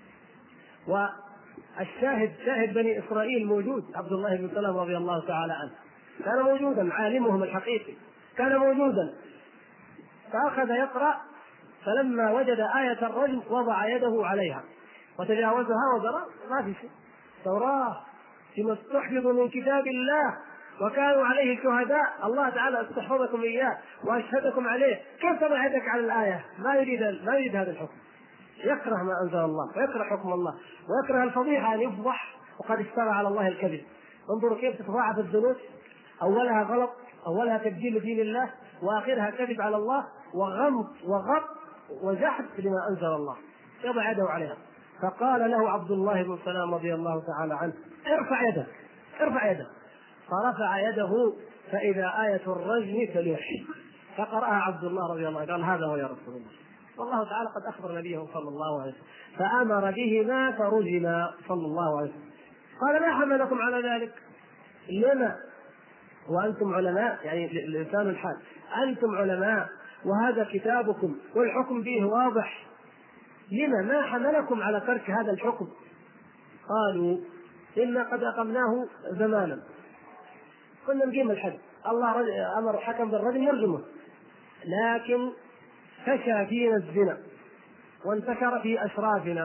والشاهد شاهد بني إسرائيل موجود، عبد الله بن سلام رضي الله تعالى عنه كان موجودا، عالمهم الحقيقي كان موجودا، فأخذ يقرأ، فلما وجد آية الرجم وضع يده عليها وتجاوزها وقرأ ما في شيء. توراة فيما استحفظوا من كتاب الله وكانوا عليه شهداء، الله تعالى استحفظكم إياه وأشهدكم عليه، كيف تضع يدك على الآية؟ ما يريد ما يريد هذا الحكم، يكره ما أنزل الله ويكره حكم الله ويكره الفضيحة أن يفضح وقد افترى على الله الكذب. انظروا كيف تتضاعف الذنوب، أولها غلط، أولها تبديل دين الله، وآخرها كذب على الله وغمط وغط وجحد لما أنزل الله، يضع يده عليها. فقال له عبد الله بن سلام رضي الله تعالى عنه ارفع يدك ارفع يدك، فرفع يده فإذا آية الرجم تلوح، فقرأها عبد الله رضي الله عنه قال هذا هو يا رسول الله. والله تعالى قد أخبر نبيه صلى الله عليه وسلم فأمر بهما فرجما صلى الله عليه وسلم. قال ما حملكم على ذلك؟ لما وأنتم علماء، يعني الإنسان الحال أنتم علماء وهذا كتابكم والحكم به واضح، لما ما حملكم على ترك هذا الحكم؟ قالوا إنا قد أقمناه زمانا، كنا نقيم الحد الله أمر حكم بالرجم يرجمه، لكن فشى فينا الزنا وانتشر في أشرافنا.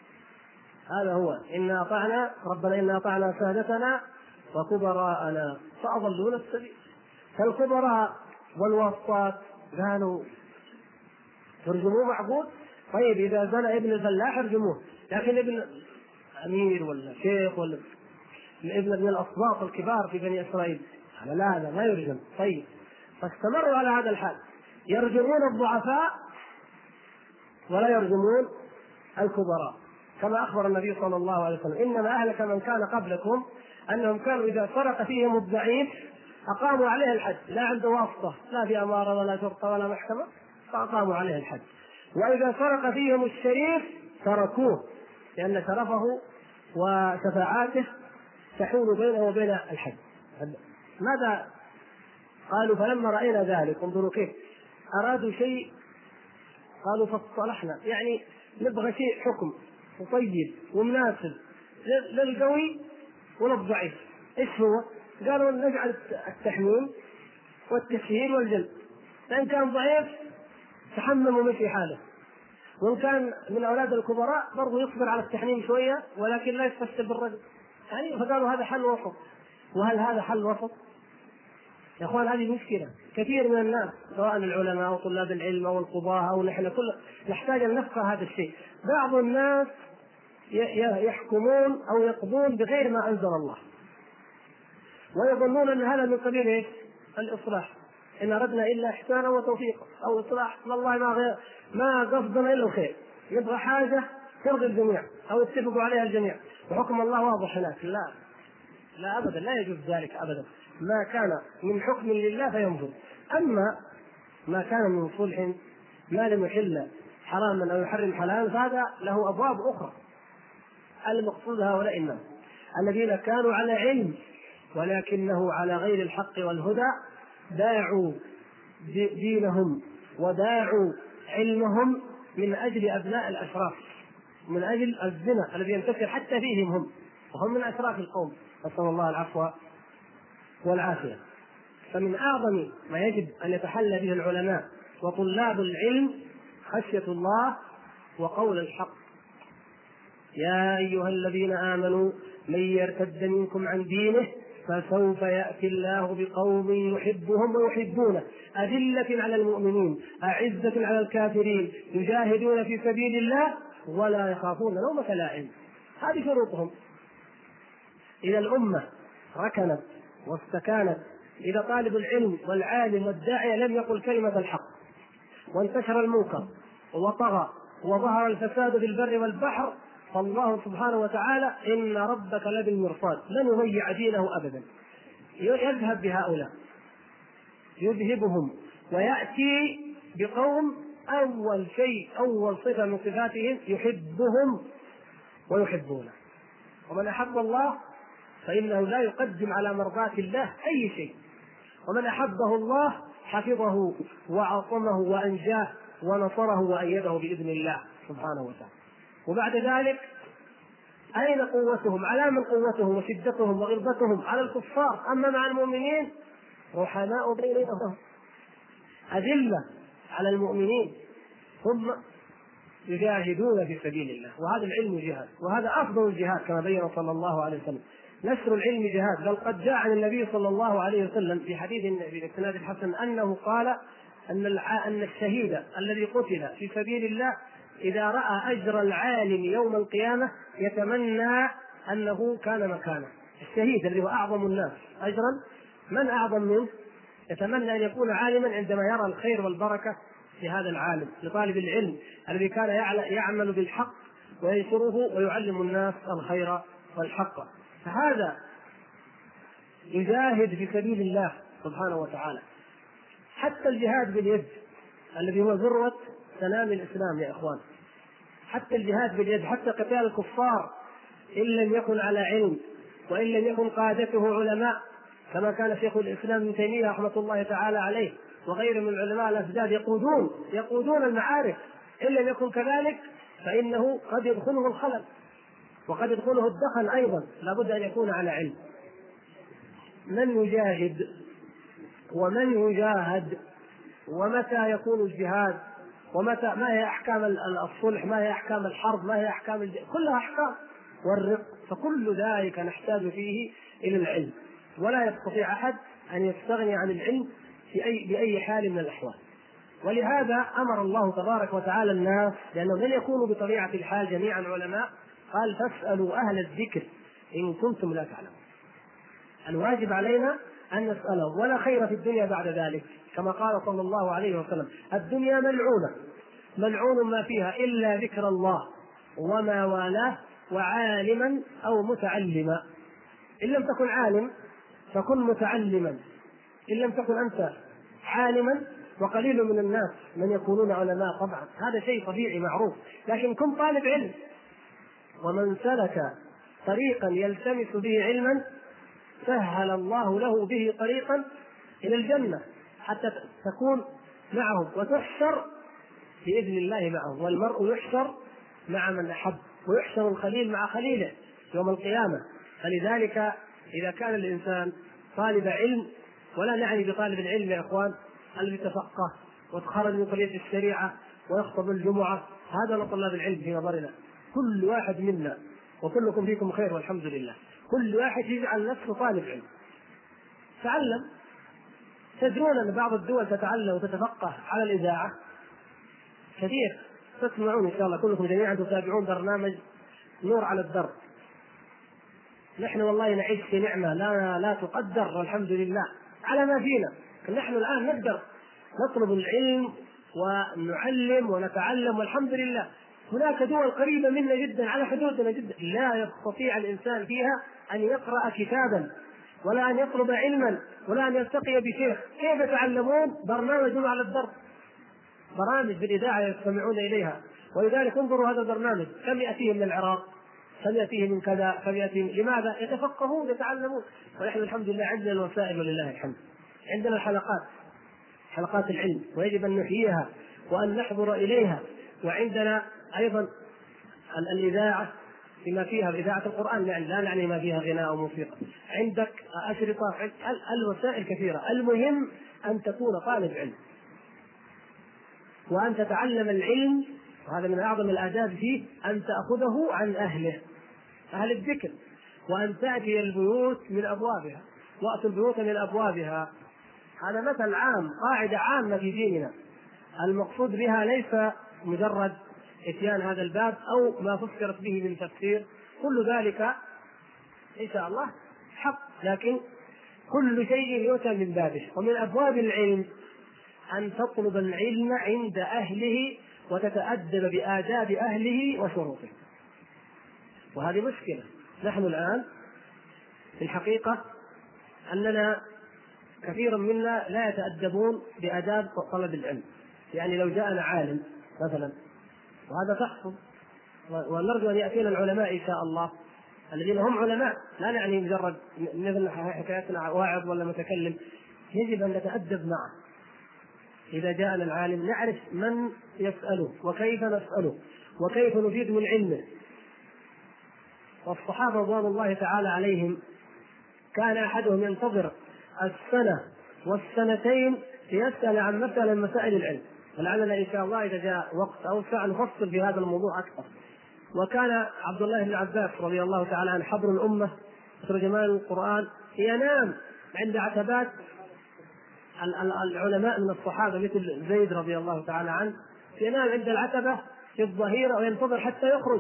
هذا هو إنا أطعنا ربنا إنا أطعنا سادتنا وكبراءنا فأضلونا السبيل. فالكبراء والوسطات قالوا ترجموه معقول؟ طيب إذا زنى ابن الفلاح ارجموه، لكن ابن أمير ولا شيخ ولا ابن ابن الأصباط الكبار في بني إسرائيل لا لا ما يرجم. طيب فاستمروا على هذا الحال، يرجمون الضعفاء ولا يرجمون الكبراء، كما أخبر النبي صلى الله عليه وسلم إنما أهلك من كان قبلكم أنهم كانوا إذا سرق فيهم الضعيف أقاموا عليه الحد، لا عنده واسطة لا في أمارة ولا شرطة ولا محكمة، فأقاموا عليه الحد. وإذا سرق فيهم الشريف تركوه، لأن شرفه وشفاعاته تحول بينه وبين الحد. ماذا قالوا؟ فلما رأينا ذلك، انظروا كيف أرادوا شيء، قالوا فاصطلحنا، يعني نبغى شيء حكم طيب ومناسب للقوي وللضعيف. ايش هو؟ قالوا نجعل التحميم والتسهيل والجلد، فإن كان ضعيف تحمم ومشي حاله، وإن كان من أولاد الكبراء برضو يصبر على التحميم شوية ولكن لا يستفسر بالرجل. يعني فقالوا هذا حل وسط. وهل هذا حل وسط؟ يا اخوان هذه مشكلة. كثير من الناس سواء العلماء او طلاب العلم او القضاة او نحن كل نحتاج ان نفقه هذا الشيء. بعض الناس يحكمون او يقضون بغير ما انزل الله ويظنون ان هذا من قبيل ايش؟ الاصلاح، ان اردنا الا احسانا وتوفيقا او اصلاح، والله ما غير ما قصدنا الا الخير، يبغى حاجة ترضي الجميع او يتفقوا عليها الجميع وحكم الله واضح هناك. لا لا ابدا، لا يجوز ذلك ابدا. ما كان من حكم لله فينفذ، اما ما كان من صلح ما لم يحل حراما او يحرم حلالا فهذا له ابواب اخرى. المقصود هؤلاء الناس الذين كانوا على علم ولكنه على غير الحق والهدى، باعوا دينهم وداعوا علمهم من اجل ابناء الاشراف، من اجل الزنا الذي ينتشر حتى فيهم هم، وهم من اشراف القوم، نسأل الله العفو والعافية. فمن أعظم ما يجب أن يتحلى به العلماء وطلاب العلم خشية الله وقول الحق. يا أيها الذين آمنوا من يرتد منكم عن دينه فسوف يأتي الله بقوم يحبهم ويحبونه أذلة على المؤمنين أعزة على الكافرين يجاهدون في سبيل الله ولا يخافون لومة لائم. هذه شروطهم. إذا الأمة ركنت واستكانت، إذا طالب العلم والعالم والداعية لم يقل كلمة الحق وانتشر المنكر وطغى وظهر الفساد في البر والبحر، فالله سبحانه وتعالى إن ربك لبالمرصاد لن يضيع دينه أبدا. يذهب بهؤلاء يذهبهم ويأتي بقوم أول شيء أول صفة من صفاتهم يحبهم ويحبونه. ومن أحب الله فإنه لا يقدم على مرضاة الله أي شيء، ومن أحبه الله حفظه وعصمه وأنجاه ونصره وأيده بإذن الله سبحانه وتعالى. وبعد ذلك أين قوتهم؟ على من قوتهم وشدتهم وغلظتهم؟ على الكفار. أما مع المؤمنين رحماء بينهم أذلة على المؤمنين ثم يجاهدون في سبيل الله، وهذا العلم جهاد، وهذا أفضل الجهاد كما بين صلى الله عليه وسلم. نشر العلم جهاد، بل قد جاء عن النبي صلى الله عليه وسلم في حديث في إسناد الحسن أنه قال أن أن الشهيد الذي قتل في سبيل الله إذا رأى أجر العالم يوم القيامة يتمنى أنه كان مكانه. الشهيد الذي هو أعظم الناس أجرا، من أعظم منه؟ يتمنى أن يكون عالما عندما يرى الخير والبركة لهذا العالم، لطالب العلم الذي كان يعمل بالحق وينشره ويعلم الناس الخير والحق. فهذا يجاهد في سبيل الله سبحانه وتعالى. حتى الجهاد باليد الذي هو ذروة سنام الإسلام يا إخوان، حتى الجهاد باليد، حتى قتال الكفار إن لم يكن على علم وإن لم يكن قادته علماء، كما كان شيخ الإسلام ابن تيمية رحمة الله تعالى عليه وغيره من العلماء الأسداد يقودون يقودون المعارك، إن لم يكن كذلك فإنه قد يدخله الخلل وقد يدخله الدخل أيضا، لابد أن يكون على علم. من يجاهد ومن يجاهد، ومتى يكون الجهاد، ومتى ما هي أحكام الصلح، ما هي أحكام الحرب، ما هي أحكام الج... كلها أحكام، والرق، فكل ذلك نحتاج فيه إلى العلم، ولا يستطيع أحد أن يستغني عن العلم في أي بأي حال من الأحوال. ولهذا أمر الله تبارك وتعالى الناس، لأنهم لن يكونوا بطبيعة الحال جميعا علماء، قال فاسألوا أهل الذكر إن كنتم لا تعلمون. الواجب علينا أن نسأله، ولا خير في الدنيا بعد ذلك، كما قال صلى الله عليه وسلم الدنيا ملعونة ملعون ما فيها إلا ذكر الله وما والاه وعالما أو متعلما. إن لم تكن عالم فكن متعلما، إن لم تكن أنت عالما، وقليل من الناس من يكونون علماء طبعا، هذا شيء طبيعي معروف، لكن كن طالب علم. ومن سلك طريقا يلتمس به علما سهل الله له به طريقا إلى الجنة، حتى تكون معهم وتحشر بإذن الله معهم. والمرء يحشر مع من أحب، ويحشر الخليل مع خليله يوم القيامة. فلذلك إذا كان الإنسان طالب علم، ولا نعني بطالب العلم يا إخوان اللي يتفقه وتخرج من كلية الشريعة ويخطب الجمعة، هذا طلاب العلم في نظرنا. كل واحد منا وكلكم فيكم خير والحمد لله، كل واحد يجعل نفسه طالب علم. تعلم. تدرون أن بعض الدول تتعلم وتتفقه على الإذاعة كثير، تسمعون إن شاء الله كلكم جميعا تتابعون برنامج نور على الدرب. نحن والله نعيش في نعمة لا لا تقدر والحمد لله على ما فينا. نحن الآن نقدر نطلب العلم ونعلم ونتعلم والحمد لله. هناك دول قريبة منا جدا على حدودنا جدا لا يستطيع الإنسان فيها أن يقرأ كتابا ولا أن يطلب علما ولا أن يلتقي بشيخ. كيف يتعلمون؟ برنامج على الدرب، برامج بالإذاعة يستمعون إليها. ولذلك انظروا هذا البرنامج كم يأتيه من العراق، كم يأتيه من كذا، كم يأتيه. لماذا؟ يتفقهون يتعلمون. ونحن الحمد لله عندنا الوسائل ولله الحمد، عندنا الحلقات، حلقات العلم، ويجب أن نحييها وأن نحضر إليها. وعندنا أيضا الإذاعة بما فيها إذاعة القرآن، يعني لا نعني ما فيها غناء وموسيقى، عندك أشرطة، الوسائل كثيرة. المهم أن تكون طالب علم وأن تتعلم العلم، وهذا من أعظم الآداب فيه أن تأخذه عن أهله، أهل الذكر، وأن تأتي البيوت من أبوابها، وأتوا البيوت من أبوابها. هذا مثل عام، قاعدة عامة في ديننا، المقصود بها ليس مجرد اتيان هذا الباب أو ما فسرت به من تفسير، كل ذلك إن شاء الله حق، لكن كل شيء يؤتى من بابه. ومن أبواب العلم أن تطلب العلم عند أهله وتتأدب بآداب أهله وشروطه. وهذه مشكلة. نحن الآن في الحقيقة أننا كثيرا منا لا يتأدبون بآداب طلب العلم. يعني لو جاءنا عالم مثلا، وهذا تحصل، ونرجو أن يأتينا العلماء إن شاء الله الذين هم علماء، لا نعني مجرد مثل حكايتنا واعظ ولا متكلم، يجب أن نتأدب معه. إذا جاءنا العالم نعرف من يسأله وكيف نسأله وكيف نفيد من علمه. والصحابة رضوان الله تعالى عليهم كان أحدهم ينتظر السنة والسنتين ليسأل عن مسألة من مسائل العلم، ولعلنا إن شاء الله إذا جاء وقت أوسع نفصل في هذا الموضوع أكثر. وكان عبد الله بن عباس رضي الله تعالى عنه حبر الأمة ترجمان القرآن ينام عند عتبات العلماء من الصحابة مثل زيد رضي الله تعالى عنه، ينام عند العتبة في الظهيرة وينتظر حتى يخرج.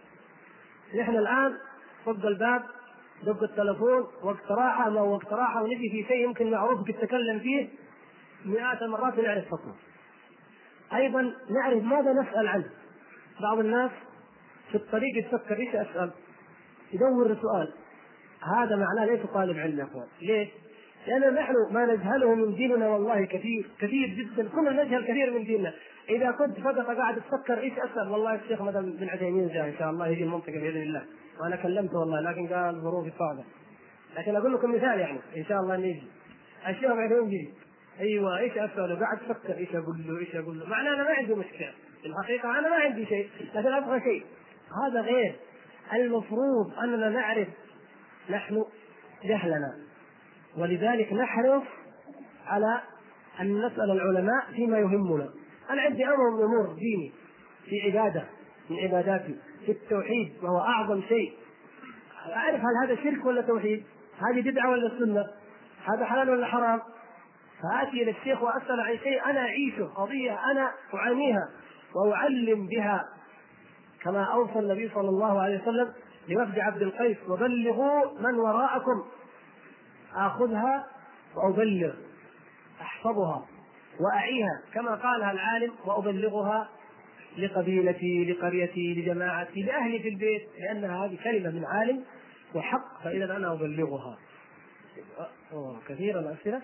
نحن الآن صد الباب، دق التلفون، وقت راحة ما وقت راحة، ونجي في شيء يمكن معروف تتكلم فيه مئات المرات ونعرف فصله. أيضا نعرف ماذا نسأل عنه. بعض الناس في الطريق يتفكر ايش أسأل، يدور السؤال، هذا معناه ليس طالب علم يا أخوان. ليه؟ لأن نحن ما نجهله من ديننا والله كثير كثير جدا، كنا نجهل كثير من ديننا. إذا كنت فترة قاعد تفكر إيش أسأل، والله الشيخ مثلا بن عثيمين جاء إن شاء الله يجي المنطقة بإذن الله، وأنا كلمته والله لكن قال ظروفي صعبة. لكن أقول لكم مثال يعني إن شاء الله نيجي الشيخ بن عثيمين يجي، أيوة إيش أسأله، قاعد تفكر إيش أقول له إيش أقول له، معناه أنا ما عندي مشكلة في الحقيقة، أنا ما عندي شيء لكن أبغى شيء. هذا غير. المفروض أننا نعرف نحن جهلنا، ولذلك نحرص على أن نسأل العلماء فيما يهمنا. أنا عندي أمر من أمور ديني، في عبادة من عباداتي، في التوحيد وهو أعظم شيء، أعرف هل هذا شرك ولا توحيد، هذه بدعة ولا سنة، هذا حلال ولا حرام. فآتي إلى الشيخ وأسأل عن شيء أنا أعيشه، قضية أنا أعانيها وأعلم بها، كما أوصى النبي صلى الله عليه وسلم لوفد عبد القيس: وبلغوا من وراءكم. آخذها وأبلغ، أحفظها وأعيها كما قالها العالم، وأبلغها لقبيلتي، لقريتي، لجماعتي، لأهلي في البيت، لأنها هذه كلمة من عالم وحق، فإذا أنا أبلغها. أوه كثير الأسئلة.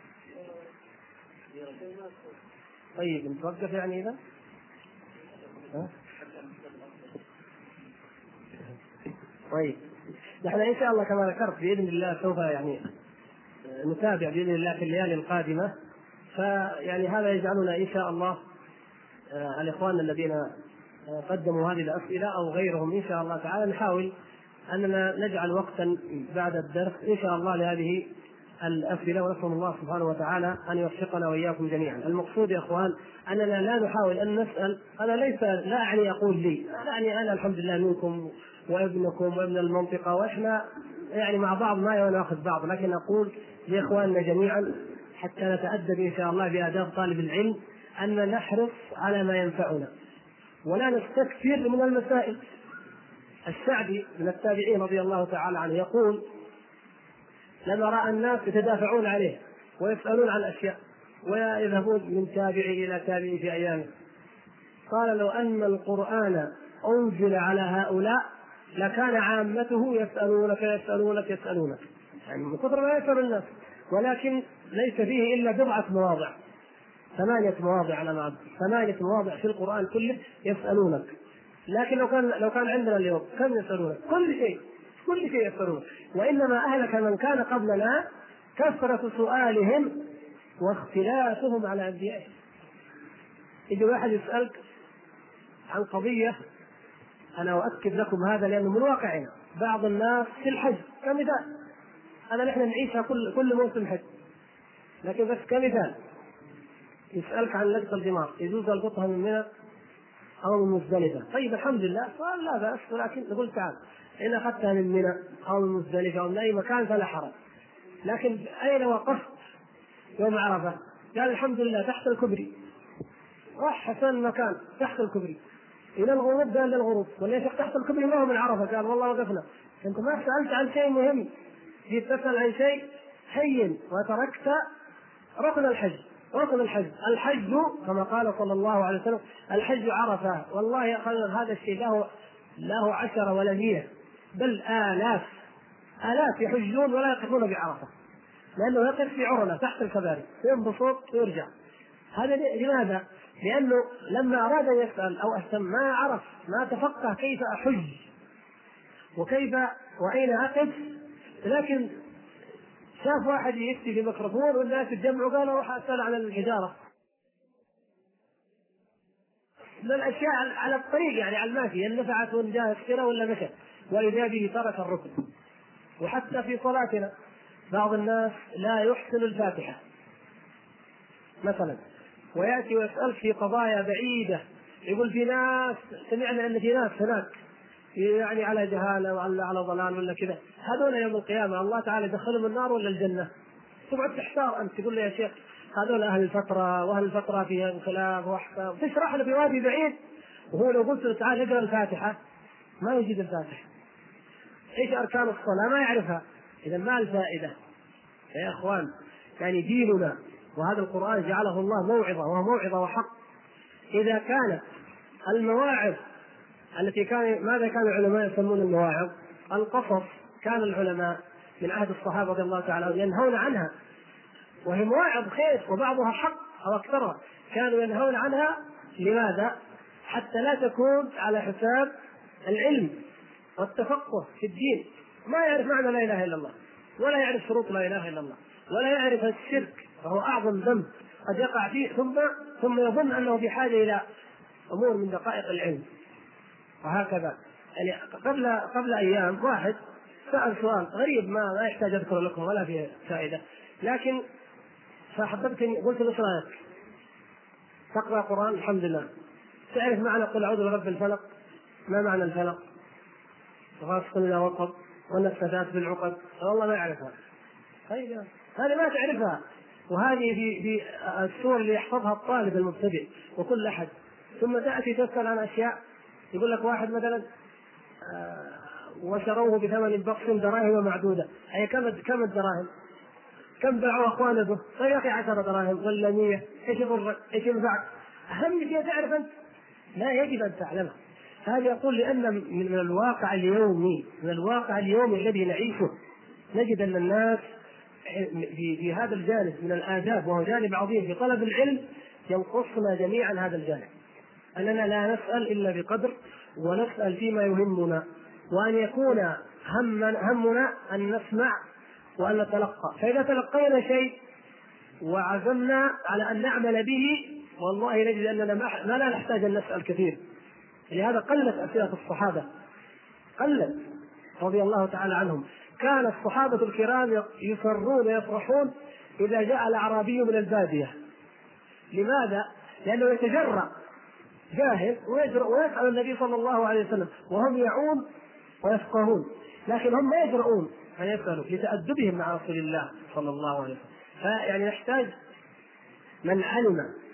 طيب نتوقف يعني إذا ها؟ طيب نحن إن شاء الله كما ذكرت بإذن الله سوف يعني نتابع بإذن الله في الليالي القادمة، فيعني هذا يجعلنا إن شاء الله الإخوان الذين قدموا هذه الأسئلة أو غيرهم إن شاء الله تعالى نحاول أننا نجعل وقتا بعد الدرس إن شاء الله لهذه الأسئلة، ونسأل الله سبحانه وتعالى أن يوفقنا وإياكم جميعا. المقصود يا إخوان أننا لا نحاول أن نسأل، أنا ليس لا أعني أقول لي، لا أعني أنا الحمد لله منكم وابنكم وابن المنطقة وإحنا يعني مع بعض ما نأخذ بعض، لكن أقول لإخواننا جميعا حتى نتأدب إن شاء الله بآداب طالب العلم أن نحرص على ما ينفعنا ولا نستكثر من المسائل. الشعبي من التابعين رضي الله تعالى عنه يقول: لما رأى الناس يتدافعون عليه ويسألون عن أشياء ويذهبون من تابعي إلى تابعي في أيامه، قال: لو أن القرآن أنزل على هؤلاء لكان عامته يسألونك يسألونك يسألونك، يعني من كثر ما يسأل الناس، ولكن ليس فيه إلا بضعة مواضع، ثمانية مواضع على ما ثمانية مواضع في القرآن كله يسألونك. لكن لو كان لو كان عندنا اليوم كم يسألونك؟ كل شيء كل شيء يسألونك. وإنما أهلك من كان قبلنا كثرة سؤالهم واختلافهم على أنبيائهم. يجي واحد يسألك عن قضية، أنا أؤكد لكم هذا لأنه من واقعنا، بعض الناس في الحج كمثال، أنا نحن نعيشها كل كل موسم حج، لكن بس كمثال يسألك عن لقط الجمار، يجوز القطها من منى أو من مزدلفة. طيب الحمد لله قال لا بأس، ولكن نقول تعال إن أخذتها من منى أو من مزدلفة أو من أي مكان فلا حرج، لكن أين وقفت يوم عرفة؟ قال الحمد لله تحت الكبري. راح حسن مكان تحت الكبري إلى الغروب، قال للغروب. ولا يا شيخ تحت الكبري ما هو من عرفة؟ قال والله وقفنا. أنت ما سألت عن شيء مهم، جيت تسأل عن شيء هين وتركت ركن الحج. ركن الحج الحج كما قال صلى الله عليه وسلم: الحج عرفة. والله يا أخي هذا الشيء له له عشرة ولا مية بل آلاف آلاف يحجون ولا يقفون بعرفة، لأنه يقف في عرنة تحت الكباري ينبسط ويرجع. هذا لماذا؟ لأنه لما أراد أن يسأل أو أهتم ما عرف، ما تفقه كيف أحج وكيف وأين أقف، لكن شاف واحد يكتب في ميكروفون والناس يتجمعوا قالوا روح أسأل عن الحجارة، من الأشياء على الطريق يعني على الماشي، إن نفعت وإن جاء السيرة ولا مشى، وإذا به ترك الركن. وحتى في صلاتنا بعض الناس لا يحسن الفاتحة مثلا، ويأتي ويسأل في قضايا بعيدة، يقول في ناس سمعنا أن في ناس هناك يعني على جهالة وعلى على ضلال ولا كذا، هذول يوم القيامة الله تعالى يدخلهم النار ولا الجنة؟ تقعد تحتار أنت، تقول له يا شيخ هذول أهل الفترة، وأهل الفترة فيها انقلاب وأحكام، تشرح له في وادي بعيد، وهو لو قلت له تعال اقرأ الفاتحة ما يجيد الفاتحة. إيش أركان الصلاة ما يعرفها. إذا ما الفائدة يا إخوان؟ يعني ديننا وهذا القرآن جعله الله موعظة، وهو موعظة وحق. إذا كانت المواعظ التي كان ماذا كان العلماء يسمون المواعظ؟ القصص. كان العلماء من عهد الصحابة رضي الله تعالى ينهون عنها، وهي مواعظ خير وبعضها حق أو أكثرها، كانوا ينهون عنها. لماذا؟ حتى لا تكون على حساب العلم والتفقه في الدين. ما يعرف معنى لا إله إلا الله، ولا يعرف شروط لا إله إلا الله، ولا يعرف الشرك وهو أعظم ذنب قد يقع فيه، ثم ثم يظن أنه بحاجة إلى أمور من دقائق العلم. وهكذا يعني قبل قبل أيام واحد سأل سؤال غريب ما لا يحتاج أذكر لكم ولا فيه فائدة، لكن فحببتني قلت له ايش رايك؟ تقرا قران؟ الحمد لله. تعرف معنى قل اعوذ برب الفلق؟ ما معنى الفلق؟ وغاصة اذا وقب والنفاثات بالعقد؟ والله ما اعرفها. طيب هذه ما تعرفها، وهذه في في السور اللي يحفظها الطالب المبتدئ وكل احد. ثم تاتي تسال عن اشياء، يقول لك واحد مثلا آه وشروه بثمن بخس دراهم معدوده، اي كم كم الدراهم؟ كم باعوا اخوانه به؟ طيب يا اخي عشرة دراهم ولا مية، ايش يضرك؟ ايش ينفعك؟ اهم شيء تعرف انت، لا يجب ان تعلمها. هذا يقول لان من الواقع اليومي، من الواقع اليومي الذي نعيشه، نجد ان الناس في في هذا الجانب من الآداب، وهو جانب عظيم في طلب العلم، ينقصنا جميعا هذا الجانب، أننا لا نسأل إلا بقدر، ونسأل فيما يهمنا، وأن يكون همنا, همنا أن نسمع وأن نتلقى. فإذا تلقينا شيء وعزمنا على أن نعمل به، والله نجد أننا ما لا نحتاج أن نسأل كثير. لهذا قلت أسئلة الصحابة، قلت رضي الله تعالى عنهم. كان الصحابة الكرام يسرون ويفرحون إذا جاء الأعرابي من البادية. لماذا؟ لأنه يتجرأ جاهل ويجرأ ويسأل النبي صلى الله عليه وسلم، وهم يعون ويفقهون، لكن هم ما يجرؤون أن يسألوا لتأدبهم مع رسول الله صلى الله عليه وسلم. فيعني نحتاج من علم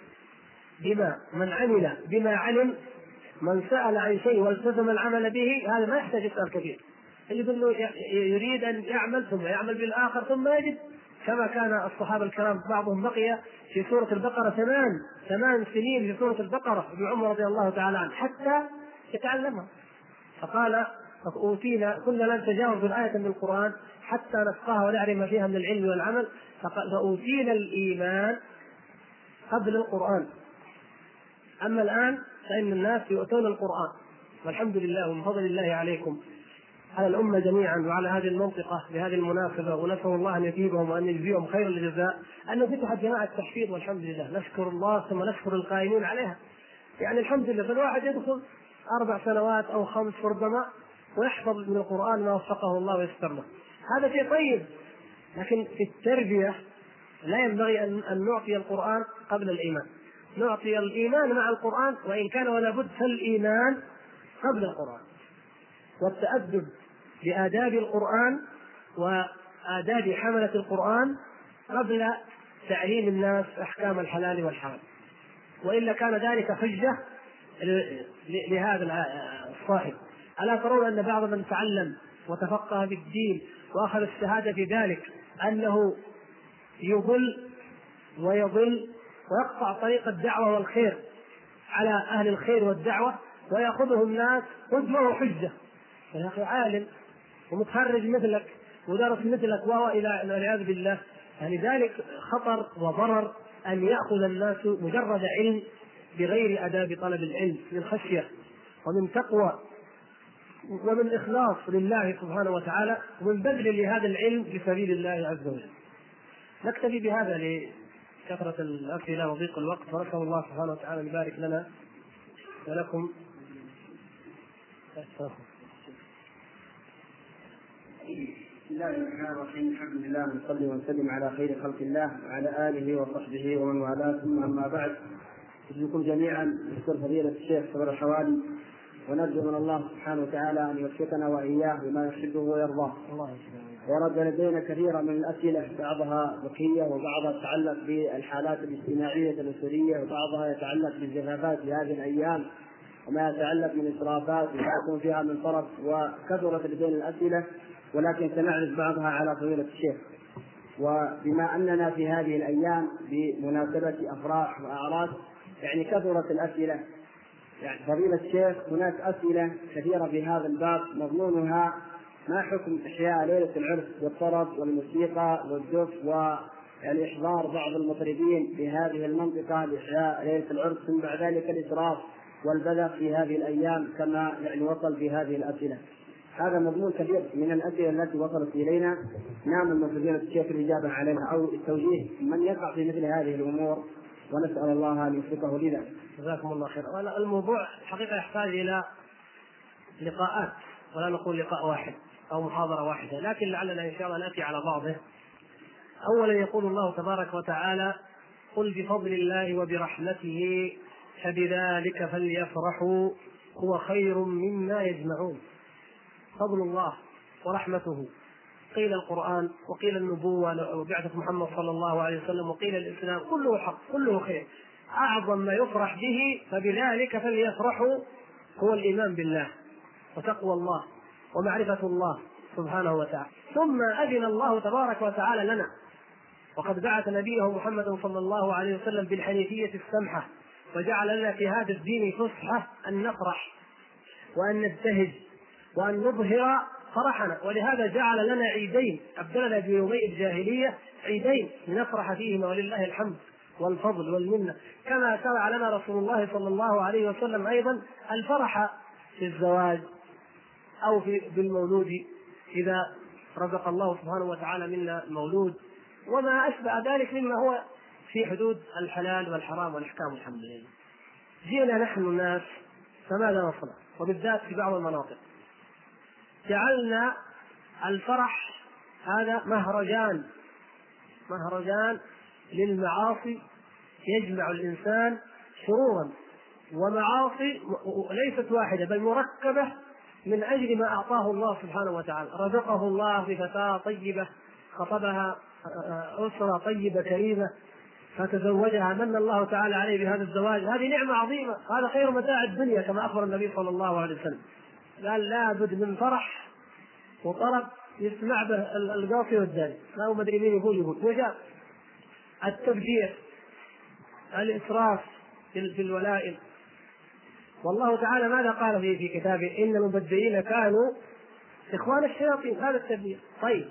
بما من عمل بما علم، من سأل عن شيء والتزم العمل به، هذا ما يحتاج يسأل كثير. يجب انه يريد ان يعمل ثم يعمل بالاخر ثم يجد، كما كان الصحابه الكرام بعضهم بقي في سوره البقره ثمان ثمان سنين في سوره البقره، ابن عمر رضي الله تعالى عنه، حتى يتعلمها. فقال اوتينا كنا لن نتجاوز الايه من القران حتى نفقهها ونعرف ما فيها من العلم والعمل، فاوتينا الايمان قبل القران. اما الان فان الناس يؤتون القران، والحمد لله ومن فضل الله عليكم على الأمة جميعا وعلى هذه المنطقة بهذه المناسبة، ونسأل الله أن يجيبهم وأن يجزيهم خير الجزاء أنه فتحت جماعة التحفيظ، والحمد لله نشكر الله ثم نشكر القائمين عليها. يعني الحمد لله، فالواحد يدخل أربع سنوات أو خمس ربما ويحفظ من القرآن ما وفقه الله ويستر له، هذا شيء طيب. لكن في التربية لا ينبغي أن نعطي القرآن قبل الإيمان، نعطي الإيمان مع القرآن، وإن كان ولا بد فالإيمان قبل القرآن، والتأدب بآداب القرآن وآداب حملة القرآن قبل تعليم الناس أحكام الحلال والحرام، وإلا كان ذلك حجة لهذا الصاحب. ألا ترون أن بعض من تعلم وتفقه في الدين وأخذ الشهادة في ذلك أنه يضل ويضل ويقطع طريق الدعوة والخير على أهل الخير والدعوة، ويأخذه الناس قدوة وحجة. يا أخي عالم ومتخرج مثلك ودرس مثلك وهو إلى العياذ بالله، يعني ذلك خطر وضرر أن يأخذ الناس مجرد علم بغير آداب طلب العلم، من خشية ومن تقوى ومن إخلاص لله سبحانه وتعالى، ومن بذل لهذا العلم في سبيل الله عز وجل. نكتفي بهذا لكثرة الأسئلة وضيق الوقت، ونسأل الله سبحانه وتعالى أن يبارك لنا ولكم.
بسم الله الرحمن الرحيم، الحمد لله ونصلي ونسلم على خير خلق الله وعلى آله وصحبه ومن والاه، ثم أما بعد. أرجوكم جميعا نشكر فضيلة الشيخ صبر الحوالي، ونرجو من الله سبحانه وتعالى أن يوفقنا وإياه بما يحبه ويرضاه. ورد لدينا كثيرا من الأسئلة، بعضها ذكية وبعضها تتعلق بالحالات الاجتماعية الأسرية، وبعضها يتعلق بالجفافات في هذه الأيام وما يتعلق من إسرافات يكون فيها من طرف، وكثرت لدينا الأسئلة ولكن سنعرض بعضها على فضيلة الشيخ. وبما أننا في هذه الأيام بمناسبة أفراح وأعراس يعني كثرت الأسئلة، يعني فضيلة الشيخ هناك أسئلة كثيرة في هذا الباب مضمونها ما حكم إحياء ليلة العرس والطرب والموسيقى والدف ويعني إحضار بعض المطربين في هذه المنطقة لإحياء ليلة العرس، ثم بعد ذلك الإسراف والبذخ في هذه الأيام كما يعني وصل في هذه الأسئلة. هذا مضمون كبير من الأسئلة التي وصلت إلينا، نعمل من فضيلة الشيخ الإجابة عليها أو التوجيه من يقع في مثل هذه الأمور، ونسأل الله أن يوفقه لنا.
جزاكم الله خير. الموضوع حقيقة يحتاج إلى لقاءات، ولا نقول لقاء واحد أو محاضرة واحدة، لكن لعلنا إن شاء الله نأتي على بعضه. أولا يقول الله تبارك وتعالى: قل بفضل الله وبرحمته فبذلك فليفرحوا هو خير مما يجمعون. فضل الله ورحمته، قيل القرآن وقيل النبوة وبعثة محمد صلى الله عليه وسلم وقيل الإسلام، كله حق كله خير. أعظم ما يفرح به فبذلك فليفرحوا هو الإيمان بالله وتقوى الله ومعرفة الله سبحانه وتعالى. ثم أذن الله تبارك وتعالى لنا، وقد بعث نبيه محمد صلى الله عليه وسلم بالحنيفية السمحة، وجعل لنا في هذا الدين فسحة أن نفرح وأن نبتهج وأن نظهر فرحنا. ولهذا جعل لنا عيدين، أبدلنا بيومي الجاهلية عيدين لنفرح فيهما ولله الحمد والفضل والمنة، كما شرع لنا رسول الله صلى الله عليه وسلم أيضا الفرح في الزواج أو في بالمولود إذا رزق الله سبحانه وتعالى منا مولود، وما أشبه ذلك مما هو في حدود الحلال والحرام والأحكام. الحمد لله. جئنا نحن الناس فماذا نصنع؟ وبالذات في بعض المناطق جعلنا الفرح هذا مهرجان، مهرجان للمعاصي، يجمع الإنسان شرورا ومعاصي ليست واحدة بل مركبة من أجل ما أعطاه الله سبحانه وتعالى. رزقه الله بفتاة طيبة، خطبها أسرة طيبة كريمة فتزوجها، من الله تعالى عليه بهذا الزواج، هذه نعمة عظيمة، هذا خير متاع الدنيا كما أخبر النبي صلى الله عليه وسلم. قال لا بد من فرح وطرب يسمع به القاصي والداني، لا ما أدري مين يقول يقول وجاء التبذير، الإسراف في الولائم. والله تعالى ماذا قال فيه في كتابه؟ إن المبذرين كانوا إخوان الشياطين. هذا التبذير. طيب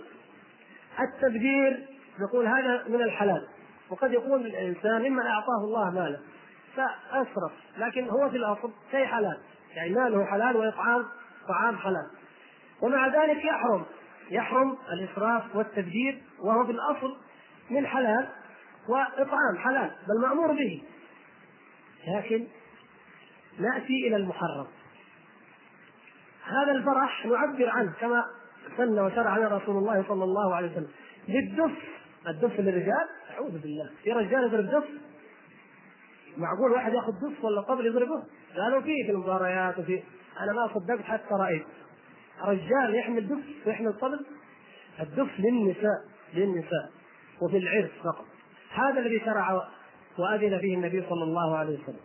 التبذير نقول هذا من الحلال، وقد يكون الإنسان ممن أعطاه الله ماله فأسرف، لكن هو في الأصل شيء حلال، يعني ماله حلال وإطعام طعام حلال، ومع ذلك يحرم يحرم الإسراف والتبذير، وهو في الأصل من حلال وإطعام حلال بل مأمور به. لكن نأتي إلى المحرم. هذا الفرح نعبر عنه كما سن وشرع لنا رسول الله صلى الله عليه وسلم بالدف. الدف للرجال، أعوذ بالله، في رجال يضرب دف؟ معقول واحد ياخذ دف ولا طبل يضربه؟ قالوا فيه في المباريات وفي، أنا ما صدقت حتى رأيت رجال يحمل دف ويحمل طبل. الدف للنساء للنساء وفي العرس فقط. هذا الذي شرع وأذن فيه النبي صلى الله عليه وسلم.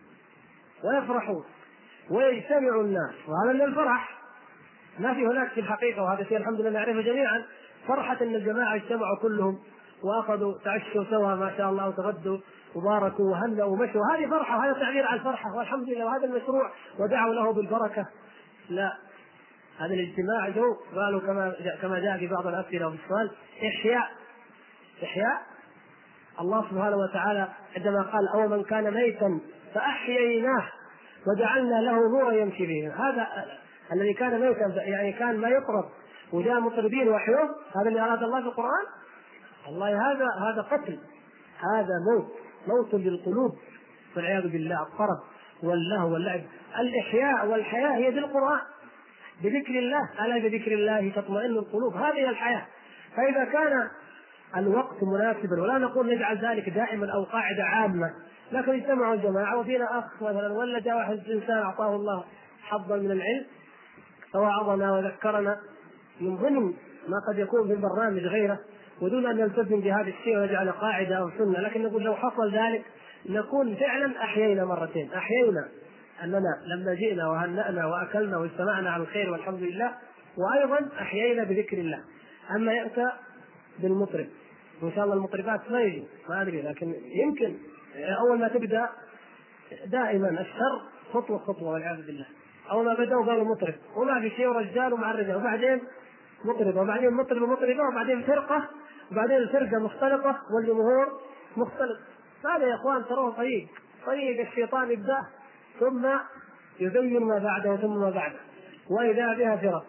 ويفرحون ويجتمع الناس، وهذا من الفرح. ما في هناك في الحقيقة، وهذا شيء الحمد لله نعرفه جميعا، فرحة أن الجماعة اجتمعوا كلهم وأخذوا تعشوا سوا ما شاء الله وتغدوا وباركوا وهنأوا ومشوا، هذه فرحة، وهذا تعبير عن الفرحة والحمد لله، وهذا المشروع ودعوا له بالبركة. لا، هذا الاجتماع جو قالوا كما كما جاء في بعض الأسئلة وفي السؤال إحياء إحياء الله سبحانه وتعالى عندما قال أو من كان ميتا فأحييناه وجعلنا له نورا يمشي به. هذا الذي كان ميتا يعني كان ما يقرب وجاء مطربين وحيوه، هذا اللي أراد الله في القرآن؟ والله هذا هذا قتل، هذا موت، موت للقلوب والعياذ بالله. الطرب واللهو واللعب. الإحياء والحياة هي بالقرآن، بذكر الله، ألا بذكر الله تطمئن القلوب، هذه الحياة. فإذا كان الوقت مناسبا، ولا نقول نجعل ذلك دائما أو قاعدة عامة، لكن اجتمعوا الجماعة وفينا أخ مثلا ولا جاء واحد إنسان أعطاه الله حظا من العلم فوعظنا وذكرنا من ضمن ما قد يكون في البرنامج غيره، ودون أن نلتزم بهذا الشيء ونجعل قاعدة أو سنة، لكن نقول لو حصل ذلك نكون فعلا أحيينا مرتين. أحيينا أننا لما جئنا وهنأنا وأكلنا واجتمعنا على الخير والحمد لله، وأيضا أحيينا بذكر الله. أما يأتى بالمطرب، وإن شاء الله المطربات ما يجي ما أدري، لكن يمكن أول ما تبدأ دائما الشر خطوة خطوة والعياذ بالله. أول ما بدأوا قالوا مطرب وما في شيء، ورجال ومع الرجال، وبعدين مطرب، وبعدين مطرب ومطربة، وبعدين فرقة، وبعدين الفرقة مختلطة والجمهور مختلط. هذا يا إخوان تروه طريق طريق الشيطان يبدأ ثم يبين ما بعده ثم ما بعده، وإذا بها فرق.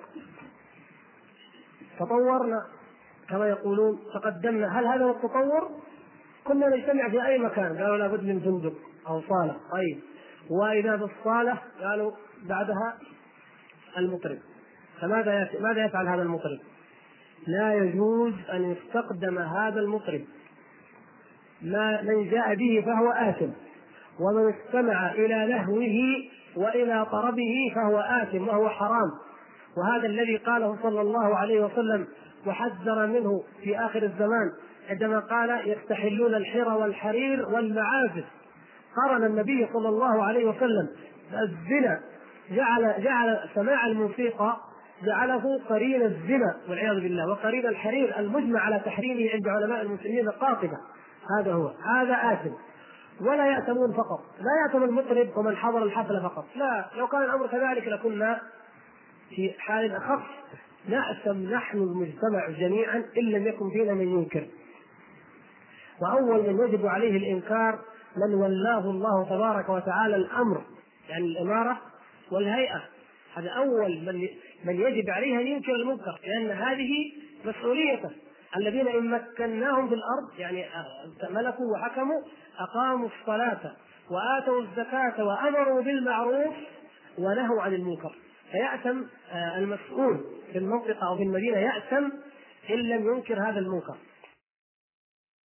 تطورنا كما يقولون، تقدمنا. هل هذا هو التطور؟ كنا نجتمع في أي مكان قالوا لابد من فندق أو صالة، طيب، وإذا بالصالة قالوا بعدها المطرب. فماذا ماذا يفعل هذا المطرب؟ لا يجوز أن يستقدم هذا المطرب، ما من جاء به فهو آثم، ومن استمع إلى لهوه وإلى طربه فهو آثم وهو حرام. وهذا الذي قاله صلى الله عليه وسلم وحذر منه في آخر الزمان عندما قال يستحلون الحر والحرير والمعازف. قرن النبي صلى الله عليه وسلم الزنا، جعل جعل سماع الموسيقى جعله قرين الزنا والعياذ بالله، وقرين الحرير المجمع على تحريمه عند علماء المسلمين قاطبة. هذا هو، هذا آثم. ولا يأتمون فقط، لا يأتم المطرب ومن حضر الحفلة فقط، لا، لو كان الأمر كذلك لكنا في حال أخف. نأتم نحن المجتمع جميعا إن لم يكن فينا من ينكر. وأول من يجب عليه الإنكار من ولاه الله تبارك وتعالى الأمر، يعني الإمارة والهيئة. هذا أول من من يجب عليه أن ينكر المنكر، لأن هذه مسؤوليته. الذين إن مكناهم في الأرض يعني ملكوا وحكموا أقاموا الصلاة وآتوا الزكاة وأمروا بالمعروف ونهوا عن المنكر. فيأتم المسؤول في المنطقة أو في المدينة، يأتم إن لم ينكر هذا المنكر.